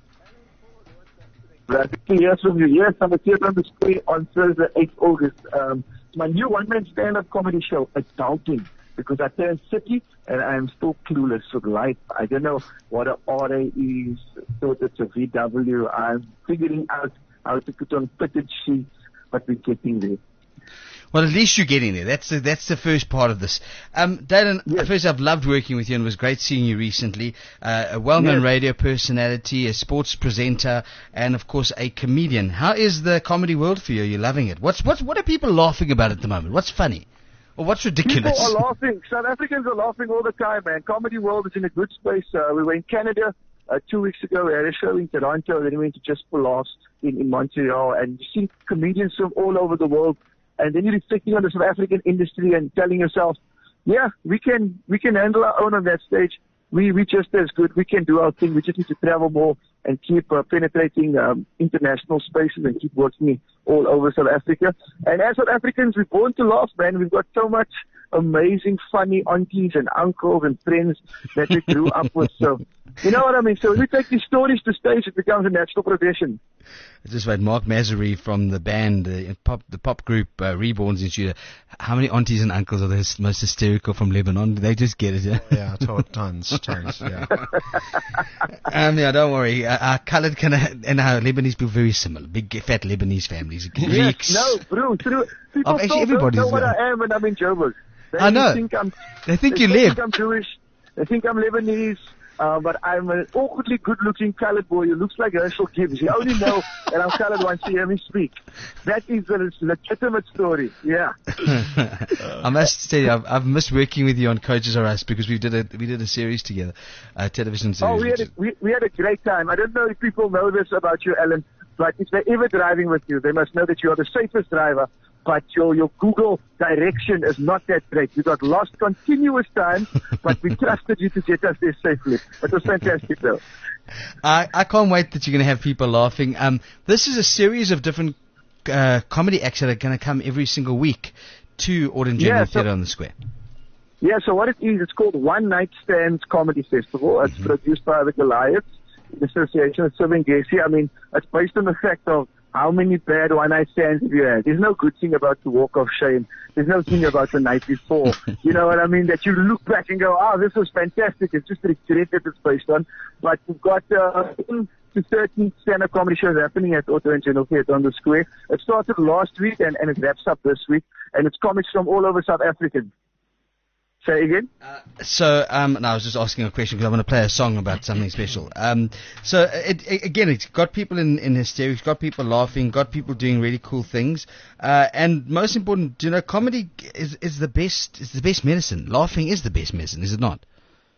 Glad to hear from you. Yes, I'm here on the Square on Thursday, eighth of August. Um, it's my new one-man stand-up comedy show, Adulting, because I turned fifty and I'm still clueless with life. I don't know what a R A is, thought it's a V W. I'm figuring out how to put on fitted sheets, but we're getting there. Well, at least you're getting there. That's the, that's the first part of this. Um, Dalen, yes. First, I've loved working with you, and it was great seeing you recently. Uh, a well-known yes. radio personality, a sports presenter, and, of course, a comedian. How is the comedy world for you? Are you loving it? What's, what's, what are people laughing about at the moment? What's funny? Or what's ridiculous? People are laughing. South Africans are laughing all the time, man. Comedy world is in a good space. Uh, we were in Canada uh, two weeks ago. We had a show in Toronto, then we went to Just for Laughs in, in Montreal, and you see comedians from all over the world. And then you're reflecting on the South African industry and telling yourself, yeah, we can we can handle our own on that stage. We we just as good. We can do our thing. We just need to travel more and keep uh, penetrating um, international spaces and keep working all over South Africa. And as South Africans, we're born to laugh, man. We've got so much amazing, funny aunties and uncles and friends that we grew up with. So, you know what I mean? So when we take these stories to stage, it becomes a natural progression. I just read Mark Masery from the band, the pop, the pop group uh, Reborn's in studio. How many aunties and uncles are the most hysterical from Lebanon? Do they just get it? Yeah, oh, yeah to- tons, tons, yeah. um, yeah, don't worry. Uh, our coloured kind of, and our Lebanese people very similar. Big, fat Lebanese families. Greeks. Yes, no, bro, true. People oh, actually, don't know what there. I am when I'm in Joburg. They I know. Think I'm, they think they you think live. I'm Jewish. They think I'm Lebanese. Uh, but I'm an awkwardly good-looking colored boy who looks like Herschel Gibbs. You only know that I'm colored once you hear me speak. That is a legitimate story. Yeah. I must tell you, I've, I've missed working with you on Coaches R Us because we did a we did a series together, a television series. Oh, we had a, we, we had a great time. I don't know if people know this about you, Alan, but if they're ever driving with you, they must know that you are the safest driver. But your, your Google direction is not that great. You got lost continuous times, but we trusted you to get us there safely. It was fantastic, though. I, I can't wait that you're going to have people laughing. Um, this is a series of different uh, comedy acts that are going to come every single week to Auden General yeah, so, Theatre on the Square. Yeah, so what it is, it's called One Night Stands Comedy Festival. It's mm-hmm. produced by the Goliaths in association with Sylvain Gessie. I mean, it's based on the fact of how many bad one-night stands have you had? There's no good thing about the walk of shame. There's no thing about the night before. You know what I mean? That you look back and go, oh, this was fantastic. It's just regret that it's based on. But we've got uh, to thirteen stand-up comedy shows happening at Auden General Theatre on the Square. It started last week and, and it wraps up this week. And it's comics from all over South Africa. Say again? Uh, so, um, no, I was just asking a question because I want to play a song about something special. Um, so, it, it, again, it's got people in, in hysterics, got people laughing, got people doing really cool things, uh, and most important, you know, comedy is, is the best is the best medicine. Laughing is the best medicine, is it not?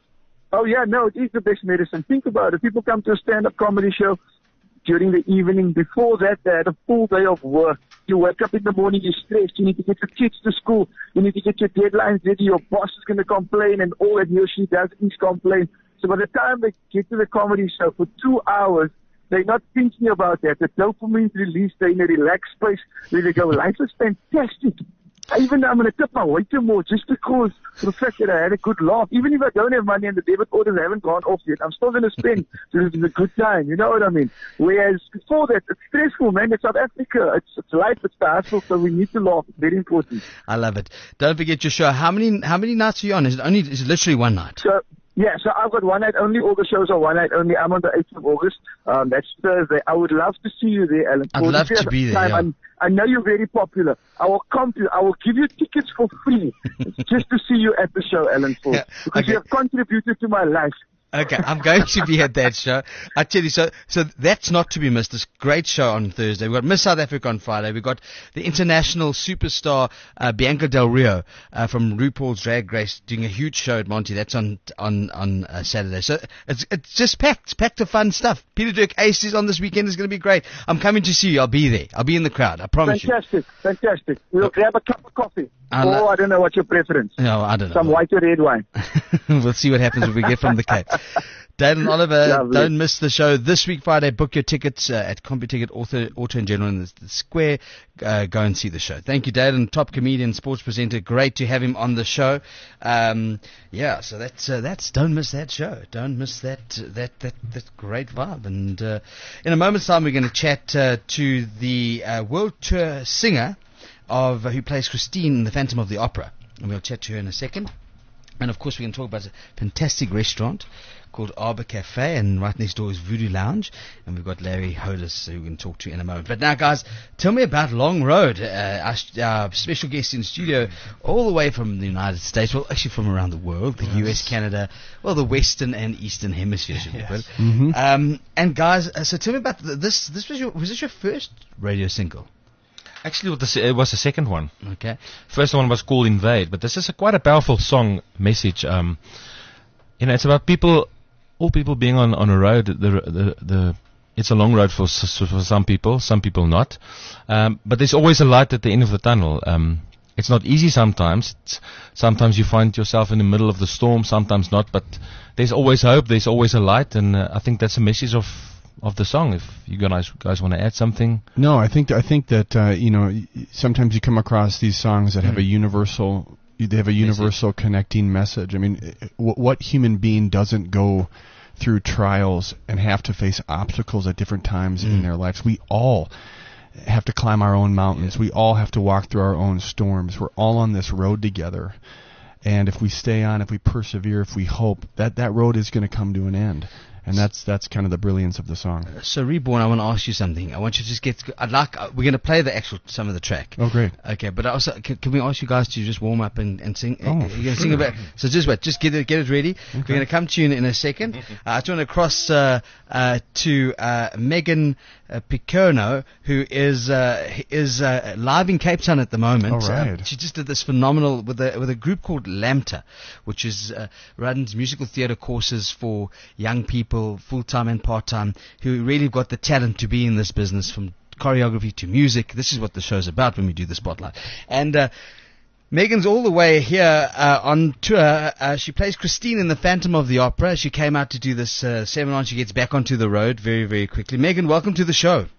Oh, yeah, no, it is the best medicine. Think about it. People come to a stand-up comedy show during the evening. Before that, they had a full day of work. You wake up in the morning, you're stressed. You need to get your kids to school. You need to get your deadlines ready. Your boss is going to complain, and all that he or she does is complain. So by the time they get to the comedy show for two hours, they're not thinking about that. The dopamine's released. They're in a relaxed space where they go, life is fantastic. Even though I'm going to tip my waiter more just because of the fact that I had a good laugh. Even if I don't have money and the debit orders haven't gone off yet, I'm still going to spend because it's a good time. You know what I mean? Whereas before that, it's stressful, man. It's South Africa. It's, it's life. It's the hustle. So we need to laugh. It's very important. I love it. Don't forget your show. How many how many nights are you on? Is it only? Is it literally one night? So, yeah, so I've got one night only. All the shows are one night only. I'm on the eighth of August. Um, that's Thursday. I would love to see you there, Alan. I'd love to be there. Time, Yeah. I'm, I know you're very popular. I will come to you. I will give you tickets for free just to see you at the show, Alan Ford. Yeah, because okay. you have contributed to my life. Okay, I'm going to be at that show. I tell you, so so that's not to be missed. This great show on Thursday. We've got Miss South Africa on Friday. We've got the international superstar uh, Bianca Del Rio uh, from RuPaul's Drag Race doing a huge show at Monty. That's on on on uh, Saturday. So it's it's just packed, it's packed of fun stuff. Peter Dirk Ace is on this weekend. It's going to be great. I'm coming to see you. I'll be there. I'll be in the crowd. I promise Fantastic, you. fantastic. We'll grab a cup of coffee. I Oh, lo- I don't know what's your preference. No, I don't know. Some white or red wine. We'll see what happens when we get from the Cape. Dalen Oliver, Lovely. don't miss the show this week, Friday. Book your tickets uh, at CompuTicket, Auto, Auto in General in the, the Square. Uh, go and see the show. Thank you, Dalen. Top comedian, sports presenter. Great to have him on the show. Um, yeah, so that's uh, that's. Don't miss that show. Don't miss that that that, that great vibe. And uh, in a moment's time, we're going to chat uh, to the uh, world tour singer of uh, who plays Christine in The Phantom of the Opera, and we'll chat to her in a second. And of course, we can talk about a fantastic restaurant called Arbor Cafe, and right next door is Voodoo Lounge, and we've got Larry Hodis who we can talk to in a moment. But now, guys, tell me about Long Road, uh, our, our special guest in studio, all the way from the United States, well, actually from around the world, the yes. U S, Canada, well, the Western and Eastern Hemisphere, should yes. we put. Mm-hmm. Um, and guys, uh, so tell me about th- this. This was your was this your first radio single? Actually, it was the- it was the second one. Okay. First one was called Invade, but this is a quite a powerful song message. Um, you know, it's about people, all people being on, on a road. The, the the it's a long road for s- for some people, some people not. Um, but there's always a light at the end of the tunnel. Um, it's not easy sometimes. It's, sometimes you find yourself in the middle of the storm, sometimes not. But there's always hope. There's always a light, and uh, I think that's a message of. of the song. If you guys guys want to add something. No, I think I think that uh, you know y- sometimes you come across these songs that have Mm. a universal they have a universal connecting message. I mean, i- w- what human being doesn't go through trials and have to face obstacles at different times Mm. in their lives? We all have to climb our own mountains. Yeah. We all have to walk through our own storms. We're all on this road together. And if we stay on, if we persevere, if we hope, that that road is going to come to an end. And that's that's kind of the brilliance of the song. So, Reborn, I want to ask you something. I want you to just get. I'd like. Uh, we're going to play the actual some of the track. Oh, great. Okay, but also, can, can we ask you guys to just warm up and, and sing? Oh, You're going to sing about. So just wait. Just get it get it ready. Okay. We're going to come to you in, in a second. Uh, I just want to cross uh, uh, to uh, Megan uh, Picono, who is uh, is uh, live in Cape Town at the moment. All right. Uh, she just did this phenomenal with a with a group called Lambda, which is uh, runs musical theatre courses for young people, full time and part time, who really got the talent to be in this business, from choreography to music. This is what the show's about when we do the spotlight. And uh, Megan's all the way here uh, on tour. Uh, she plays Christine in The Phantom of the Opera. She came out to do this uh, seminar, and she gets back onto the road very, very quickly. Megan, welcome to the show.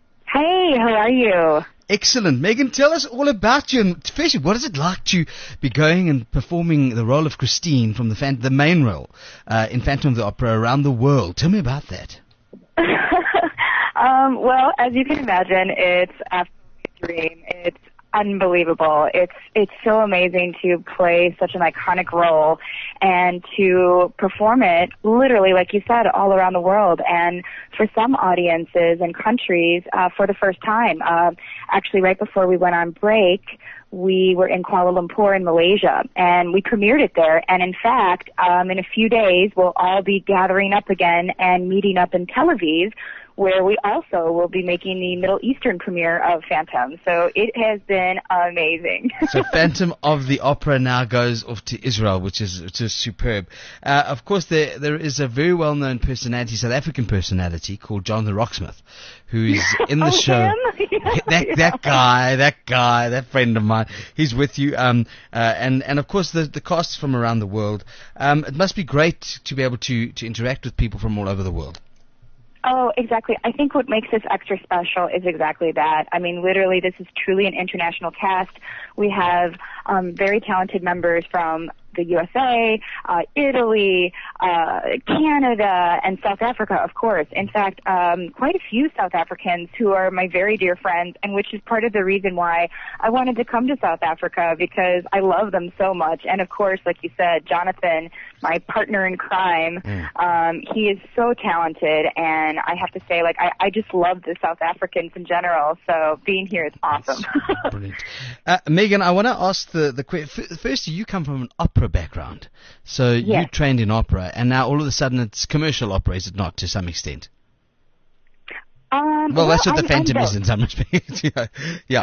Hey, how are you? Excellent. Megan, tell us all about you, and especially what is it like to be going and performing the role of Christine from the fan- the main role uh, in Phantom of the Opera around the world? Tell me about that. um, well, as you can imagine, it's a dream. It's unbelievable. It's it's so amazing to play such an iconic role and to perform it literally, like you said, all around the world. And for some audiences and countries, uh, for the first time. Uh, actually, right before we went on break, we were in Kuala Lumpur in Malaysia, and we premiered it there. And in fact, um, in a few days, we'll all be gathering up again and meeting up in Tel Aviv, where we also will be making the Middle Eastern premiere of Phantom. So it has been amazing. So Phantom of the Opera now goes off to Israel, which is which is superb. Uh, of course, there there is a very well-known personality, South African personality, called John the Rocksmith, who is in the oh, show. Him? that that guy, that guy, that friend of mine, he's with you. Um, uh, and and of course the the casts from around the world. Um, it must be great to be able to to interact with people from all over the world. Oh, exactly. I think what makes this extra special is exactly that. I mean, literally, this is truly an international cast. We have um, very talented members from the U S A, uh, Italy, uh, Canada, and South Africa, of course. In fact, um, quite a few South Africans who are my very dear friends, and which is part of the reason why I wanted to come to South Africa, because I love them so much. And of course, like you said, Jonathan, my partner in crime, mm. um, he is so talented, and I have to say, like, I, I just love the South Africans in general, so being here is awesome. Brilliant. Uh, Megan, I want to ask the, the question. First, you come from an opera background, so yes. you trained in opera, and now all of a sudden it's commercial opera, is it not, to some extent? Um, well, well, that's what the I'm, Phantom I'm is in some respects. yeah. yeah.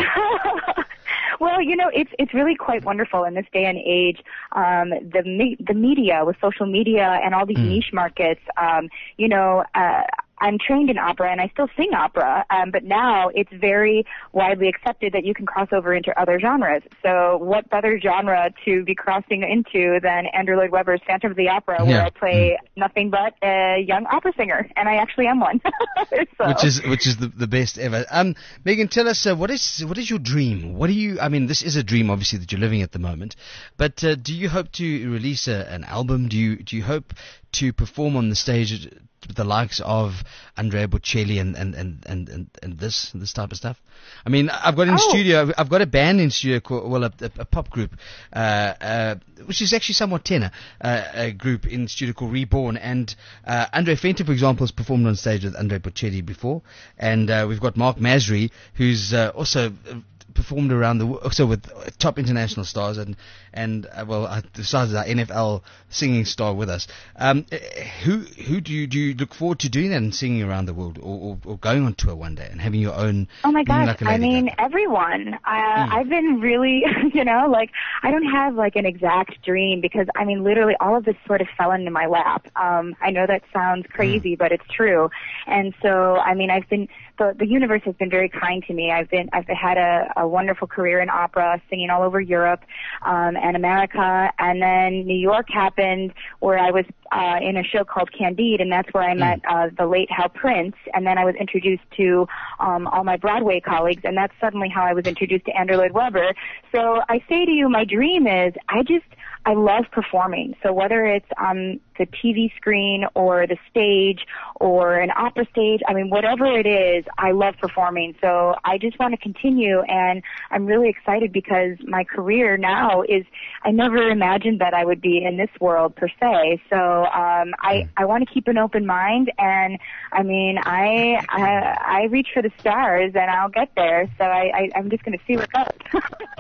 Well, you know, it's it's really quite wonderful in this day and age. Um, the me- the media, with social media and all these mm. niche markets, um, you know, uh, I'm trained in opera and I still sing opera, um, but now it's very widely accepted that you can cross over into other genres. So what better genre to be crossing into than Andrew Lloyd Webber's Phantom of the Opera, yeah. where I play mm. nothing but a young opera singer, and I actually am one. so. Which is which is the, the best ever. Um, Megan, tell us uh, what is what is your dream? What do you? I mean, this is a dream, obviously, that you're living at the moment. But uh, do you hope to release a, an album? Do you do you hope to perform on the stage with the likes of Andrea Bocelli and and, and, and, and, and this this type of stuff? I mean, I've got in oh. studio, I've got a band in studio called, well, a, a, a pop group, uh, uh, which is actually somewhat tenor, uh, a group in studio called Reborn, and uh, Andre Fenton, for example, has performed on stage with Andrea Bocelli before, and uh, we've got Mark Masri, who's uh, also uh, performed around the also with top international stars, and and uh, well, uh, besides our N F L singing star with us. Um, who who do you do you look forward to doing that and singing around the world, or, or, or going on tour one day and having your own? Oh my gosh! Like I mean, Gaga? everyone. Uh, mm. I've been really, you know, like I don't have like an exact dream, because I mean, literally all of this sort of fell into my lap. Um, I know that sounds crazy, mm. but it's true. And so, I mean, I've been the the universe has been very kind to me. I've been I've had a, a wonderful career in opera, singing all over Europe um, and America, and then New York happened, where I was uh, in a show called Candide, and that's where I met uh, the late Hal Prince, and then I was introduced to um, all my Broadway colleagues, and that's suddenly how I was introduced to Andrew Lloyd Webber. So I say to you, my dream is I just I love performing. So whether it's on the T V screen or the stage or an opera stage, I mean, whatever it is, I love performing. So I just want to continue, and I'm really excited because my career now is, I never imagined that I would be in this world per se. So um, I, I want to keep an open mind, and I mean, I, I, I reach for the stars and I'll get there. So I, I, I'm just going to see what goes.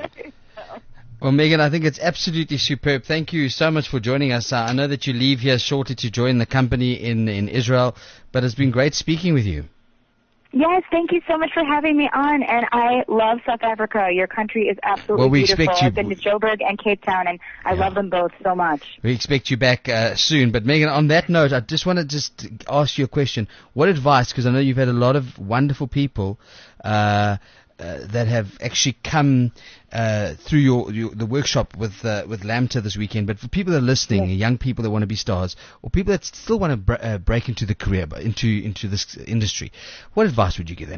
so. Well, Megan, I think it's absolutely superb. Thank you so much for joining us. Uh, I know that you leave here shortly to join the company in, in Israel, but it's been great speaking with you. Yes, thank you so much for having me on, and I love South Africa. Your country is absolutely well, we beautiful. Expect you, I've been to Joburg and Cape Town, and I yeah. love them both so much. We expect you back uh, soon. But Megan, on that note, I just want to just ask you a question. What advice, because I know you've had a lot of wonderful people uh, uh, that have actually come uh, through your, your the workshop with uh, with Lambda this weekend, but for people that are listening, yes. young people that want to be stars, or people that still want to br- uh, break into the career, into into this industry, what advice would you give them?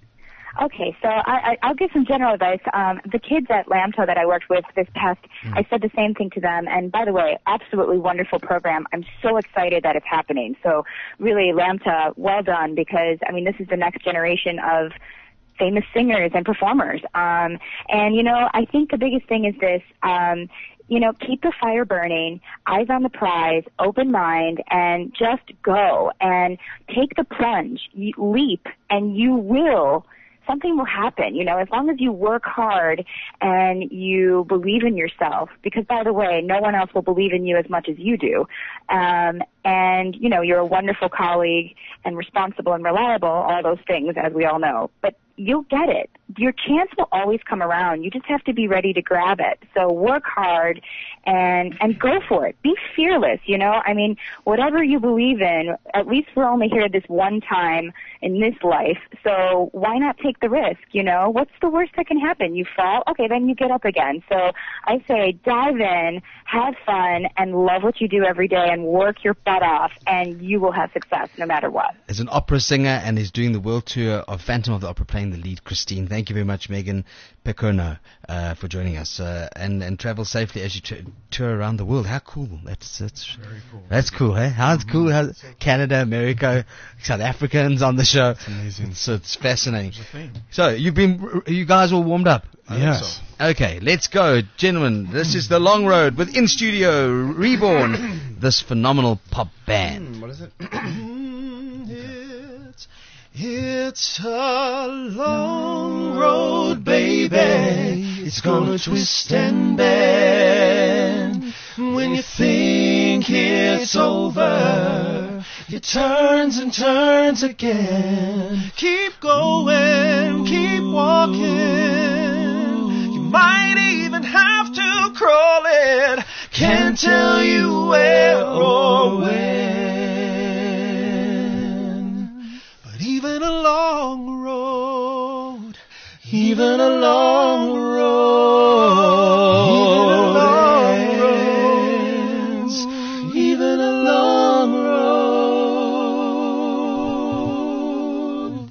Okay, so I, I, I'll give some general advice. Um, the kids at Lambda that I worked with this past, mm. I said the same thing to them. And by the way, absolutely wonderful program. I'm so excited that it's happening. So really, Lambda, well done, because, I mean, this is the next generation of famous singers and performers. Um, and, you know, I think the biggest thing is this, um, you know, keep the fire burning, eyes on the prize, open mind, and just go and take the plunge, you leap, and you will, something will happen, you know, as long as you work hard and you believe in yourself, because, by the way, no one else will believe in you as much as you do. Um, and, you know, you're a wonderful colleague and responsible and reliable, all those things, as we all know. But you'll get it. Your chance will always come around. You just have to be ready to grab it. So work hard and and go for it. Be fearless, you know? I mean, whatever you believe in, at least we're only here this one time in this life, so why not take the risk, you know? What's the worst that can happen? You fall? Okay, then you get up again. So I say dive in, have fun, and love what you do every day and work your butt off, and you will have success no matter what. As an opera singer and is doing the world tour of Phantom of the Opera, playing the lead, Christine. Thank you very much, Megan Picorno, uh, for joining us, uh, and and travel safely as you t- tour around the world. How cool! That's that's very cool. That's cool, eh? How it's cool how Canada, America, South Africans on the show. It's amazing. So it's fascinating. So you've been, you guys all warmed up? I yes. So. Okay, let's go, gentlemen. This is the Long Road with In Studio Reborn, this phenomenal pop band. What is it? It's, it's a long road, baby. It's gonna twist and bend. When you think it's over, it turns and turns again. Keep going, keep walking. You might even have to crawl it. Can't tell you where or when. But even a long road, even a long road, even a long road, even a long road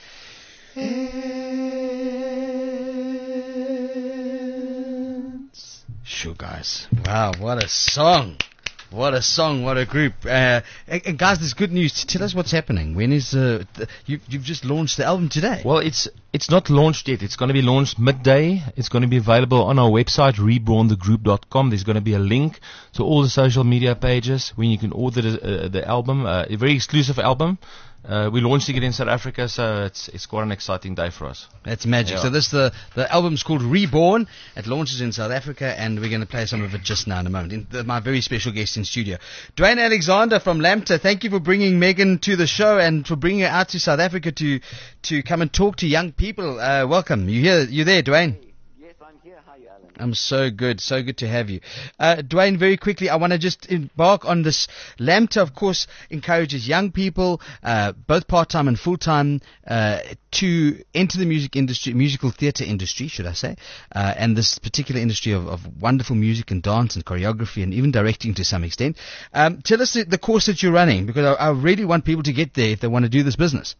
ends. Sure, guys. Wow, what a song. What a song, what a group. Uh, and, and guys, there's good news. Tell us what's happening. When is uh, the, you, you've just launched the album today? Well, it's it's not launched yet. It's going to be launched midday. It's going to be available on our website, reborn the group dot com. There's going to be a link to all the social media pages where you can order the, uh, the album, uh, a very exclusive album. Uh, we're launching it in South Africa, so it's it's quite an exciting day for us. That's magic. Yeah. So this the the album's called Reborn. It launches in South Africa, and we're going to play some of it just now in a moment. In the, my very special guest in studio, Dwayne Alexander from Lambda. Thank you for bringing Megan to the show and for bringing her out to South Africa to to come and talk to young people. Uh, welcome. You here? You there, Dwayne? Yes, I'm here. How are you, Alan? I'm so good, so good to have you. Uh, Dwayne, very quickly, I want to just embark on this. Lambda, of course, encourages young people, uh, both part-time and full-time, uh, to enter the music industry, musical theatre industry, should I say, uh, and this particular industry of, of wonderful music and dance and choreography and even directing to some extent. Um, tell us the, the course that you're running, because I, I really want people to get there if they want to do this business.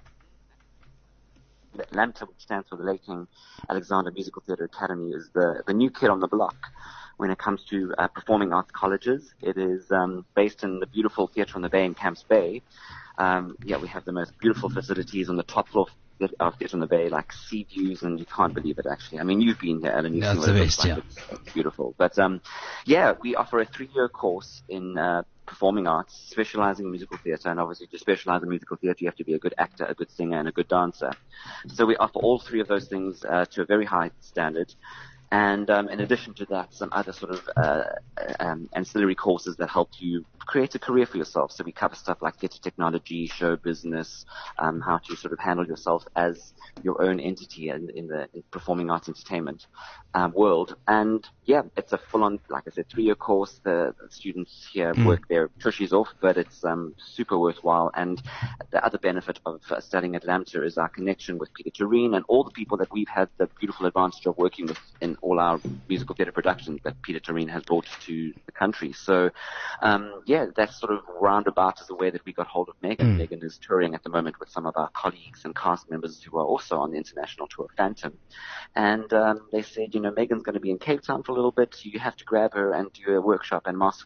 LAMTA, which stands for the Leighton Alexander Musical Theatre Academy, is the, the new kid on the block when it comes to uh, performing arts colleges. It is um, based in the beautiful Theatre on the Bay in Camps Bay. Um, yeah, we have the most beautiful facilities on the top floor of Theatre on the Bay, like sea views, and you can't believe it, actually. I mean, you've been here, Alan. You've That's seen the what best, it yeah. looks like. It's, it's beautiful. But, um, yeah, we offer a three-year course in uh, performing arts, specializing in musical theatre, and obviously to specialize in musical theatre, you have to be a good actor, a good singer, and a good dancer. So we offer all three of those things uh, to a very high standard. And um, in addition to that, some other sort of uh, um, ancillary courses that help you create a career for yourself. So we cover stuff like theatre technology, show business, um, how to sort of handle yourself as your own entity in, in the in performing arts entertainment um, world. And yeah, it's a full-on, like I said, three-year course. The, the students here mm. work their tushies off, but it's um, super worthwhile. And the other benefit of uh, studying at LAMTA is our connection with Peter Tureen and all the people that we've had the beautiful advantage of working with in all our musical theatre productions that Peter Tureen has brought to the country. So, um, yeah, that's sort of roundabout is the way that we got hold of Megan. Mm. Megan is touring at the moment with some of our colleagues and cast members who are also on the international tour, Phantom. And um, they said, you know, Megan's going to be in Cape Town for a little bit. You have to grab her and do a workshop and masterclass with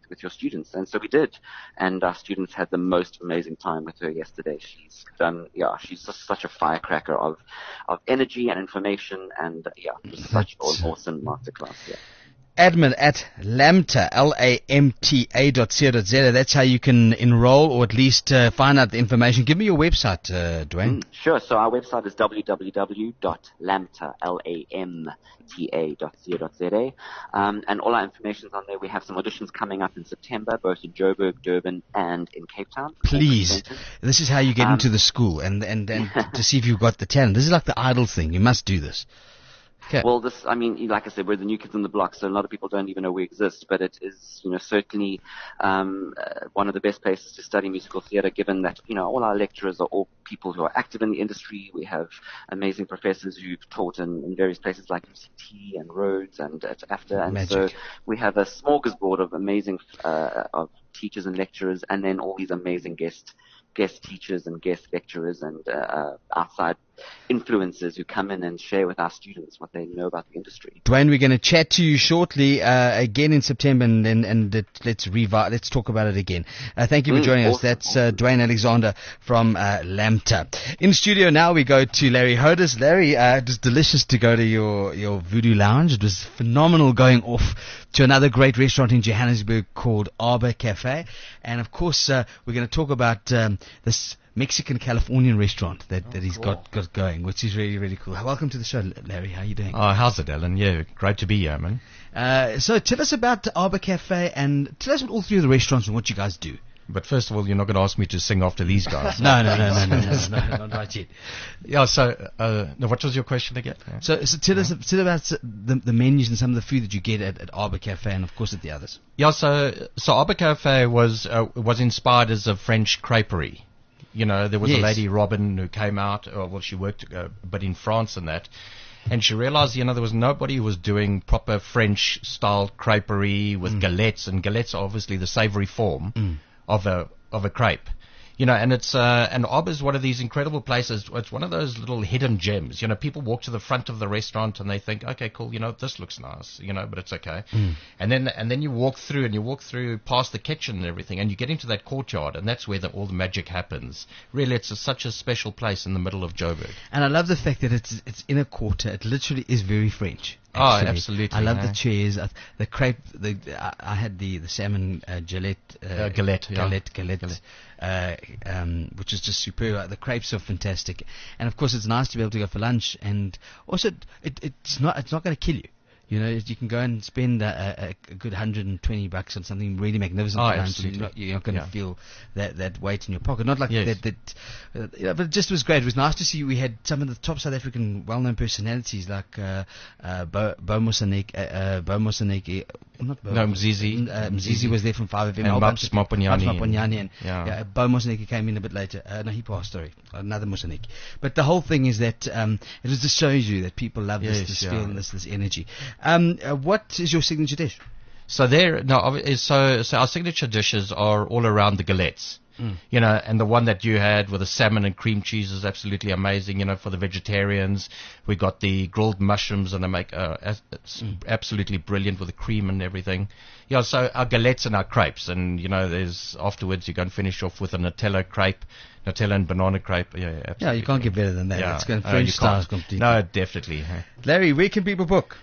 with your students. And so we did. And our students had the most amazing time with her yesterday. She's done, yeah, she's just such a firecracker of, of energy and information. And uh, yeah, just such an awesome masterclass. Yeah. Admin at Lamta, L A M T A dot co dot z. That's how you can enroll or at least uh, find out the information. Give me your website, uh, Dwayne. Mm, sure. So our website is w w w dot lamta, L A M T A dot co dot z a. Um, and all our information is on there. We have some auditions coming up in September, both in Joburg, Durban, and in Cape Town. Please. This is how you get um, into the school and, and, and to see if you've got the talent. This is like the idol thing. You must do this. Okay. Well, this, I mean, like I said, we're the new kids on the block, so a lot of people don't even know we exist, but it is, you know, certainly um, uh, one of the best places to study musical theatre, given that, you know, all our lecturers are all people who are active in the industry. We have amazing professors who've taught in, in various places like U C T and Rhodes and at AFTA, and Magic. so we have a smorgasbord of amazing uh, of teachers and lecturers, and then all these amazing guest guest teachers and guest lecturers and uh, uh, outside influencers who come in and share with our students what they know about the industry. Dwayne, we're going to chat to you shortly uh, again in September, and and, and it, let's revi- let's talk about it again. Uh, thank you for Mm, joining us. awesome, That's uh, Dwayne Alexander from uh, Lamta. In studio now we go to Larry Hodes. Larry, uh, it was delicious to go to your, your Voodoo Lounge. It was phenomenal going off to another great restaurant in Johannesburg called Arbor Cafe. And of course, uh, we're going to talk about um, this Mexican Californian restaurant that, that he's got, got going, which is really, really cool. Welcome to the show, Larry. How are you doing? Oh, how's it, Alan? Yeah, great to be here, man. Uh, so tell us about Arbor Cafe and tell us about all three of the restaurants and what you guys do. But first of all, you're not going to ask me to sing after these guys. no, no, no, no, no, no, no, not right yet. Yeah, so, uh, no, what was your question again? So, so tell us tell about the, the menus and some of the food that you get at, at Arbor Cafe and, of course, at the others. Yeah, so, so Arbor Cafe was, uh, was inspired as a French creperie. You know, there was Yes. a lady, Robin, who came out, uh, well, she worked uh, a bit in France and that, and she realized, you know, there was nobody who was doing proper French-style creperie with Mm. galettes, and galettes are obviously the savory form Mm. of a of a crepe. You know, and it's uh, and Arbor is one of these incredible places. It's one of those little hidden gems. You know, people walk to the front of the restaurant and they think, okay, cool, you know, this looks nice, you know, but it's okay. Mm. And then and then you walk through and you walk through past the kitchen and everything, and you get into that courtyard, and that's where the, all the magic happens. Really, it's a, such a special place in the middle of Joburg. And I love the fact that it's it's in a quarter. It literally is very French. Oh, actually. absolutely, I love yeah. the chairs, uh, the crepe. The I, I had the the salmon uh, galette, uh, Uh, galette, yeah. galette, galette, uh, um, which is just superb. The crepes are fantastic, and of course it's nice to be able to go for lunch. And also, it, it's not it's not going to kill you. You know, you can go and spend a, a, a good one hundred twenty bucks on something really magnificent Oh, for lunch. absolutely. You're not, you're not going to Yeah. feel that, that weight in your pocket. Not like Yes. that. that uh, you know, but it just was great. It was nice to see we had some of the top South African well-known personalities like uh, uh, Bo, Bo Mosanik, uh, uh, Bo Mosanik, uh, not Bo, No, Mzizi. Uh, Mzizi was there from five F M. And a whole Mabs bunch of- Maponyane. Mabs Maponyane and Yeah. yeah, Bo Mosanik came in a bit later. Uh, no, he passed. Sorry, another Mosanik. But the whole thing is that um, it just shows you that people love this, Yes, this yeah. feel and this, this energy. Um, uh, what is your signature dish? So there, no, obvi- so so our signature dishes are all around the galettes. Mm. You know, and the one that you had with the salmon and cream cheese is absolutely amazing. You know, for the vegetarians, we got the grilled mushrooms, and they make uh, as- it's Mm. absolutely brilliant with the cream and everything. Yeah, so our galettes and our crepes, and you know, there's afterwards you go and finish off with a Nutella crepe, Nutella and banana crepe. Yeah, yeah, absolutely. Yeah, you can't get better than that. Yeah, It's going no, French you style can't. completely. No, definitely. huh. Larry, where can people book?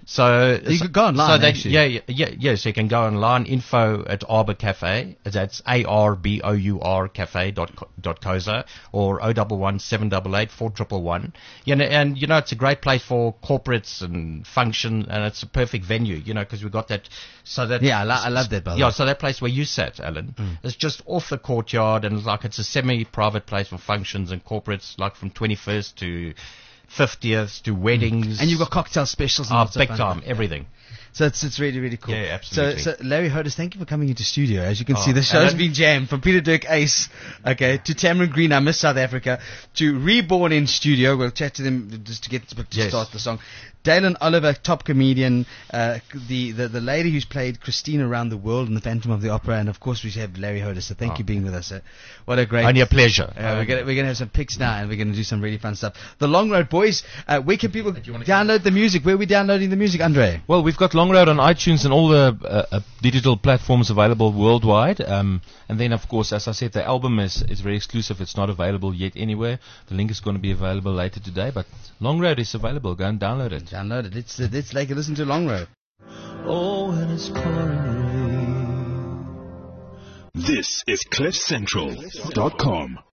So You so, could go online, So they, actually. yeah, yeah, yeah, yeah. So you can go online. Info at Arbor Cafe. That's A R B O U R Cafe dot co- dot coza or O double one seven double eight four triple one. You know, and you know it's a great place for corporates and function, and it's a perfect venue. You know, because we got that. So that Yeah, I, lo- I love that. By the yeah, way. so that place where you sat, Alan, Mm. it's just off the courtyard, and it's like it's a semi-private place for functions and corporates, like from twenty-first to fiftieth to weddings. And you've got cocktail specials and Ah, lots of big fun time, stuff. everything. So it's it's really really cool. Yeah, absolutely. So, so Larry Hodes, thank you for coming into studio. As you can Oh, see, the show's Alan? been jammed from Peter Dirk Ace, okay, to Tamron Green, I Miss South Africa, to Reborn in studio. We'll chat to them just to get to Yes. start the song. Dalen Oliver, top comedian, uh, the, the the lady who's played Christine around the world in the Phantom of the Opera, and of course we have Larry Hodes. So thank Oh. you for being with us. Sir. What a great! Only a pleasure. Uh, we're gonna we're gonna have some picks now, and we're gonna do some really fun stuff. The Long Road Boys. Uh, where can people download the music? Where are we downloading the music, Andre? Well, we've got Long Long Road on iTunes and all the uh, uh, digital platforms available worldwide. Um, and then, of course, as I said, the album is, is very exclusive. It's not available yet anywhere. The link is going to be available later today. But Long Road is available. Go and download it. Download it. Let's, uh, let's take a listen to Long Road. Oh, and it's pouring rain. This is cliff central dot com.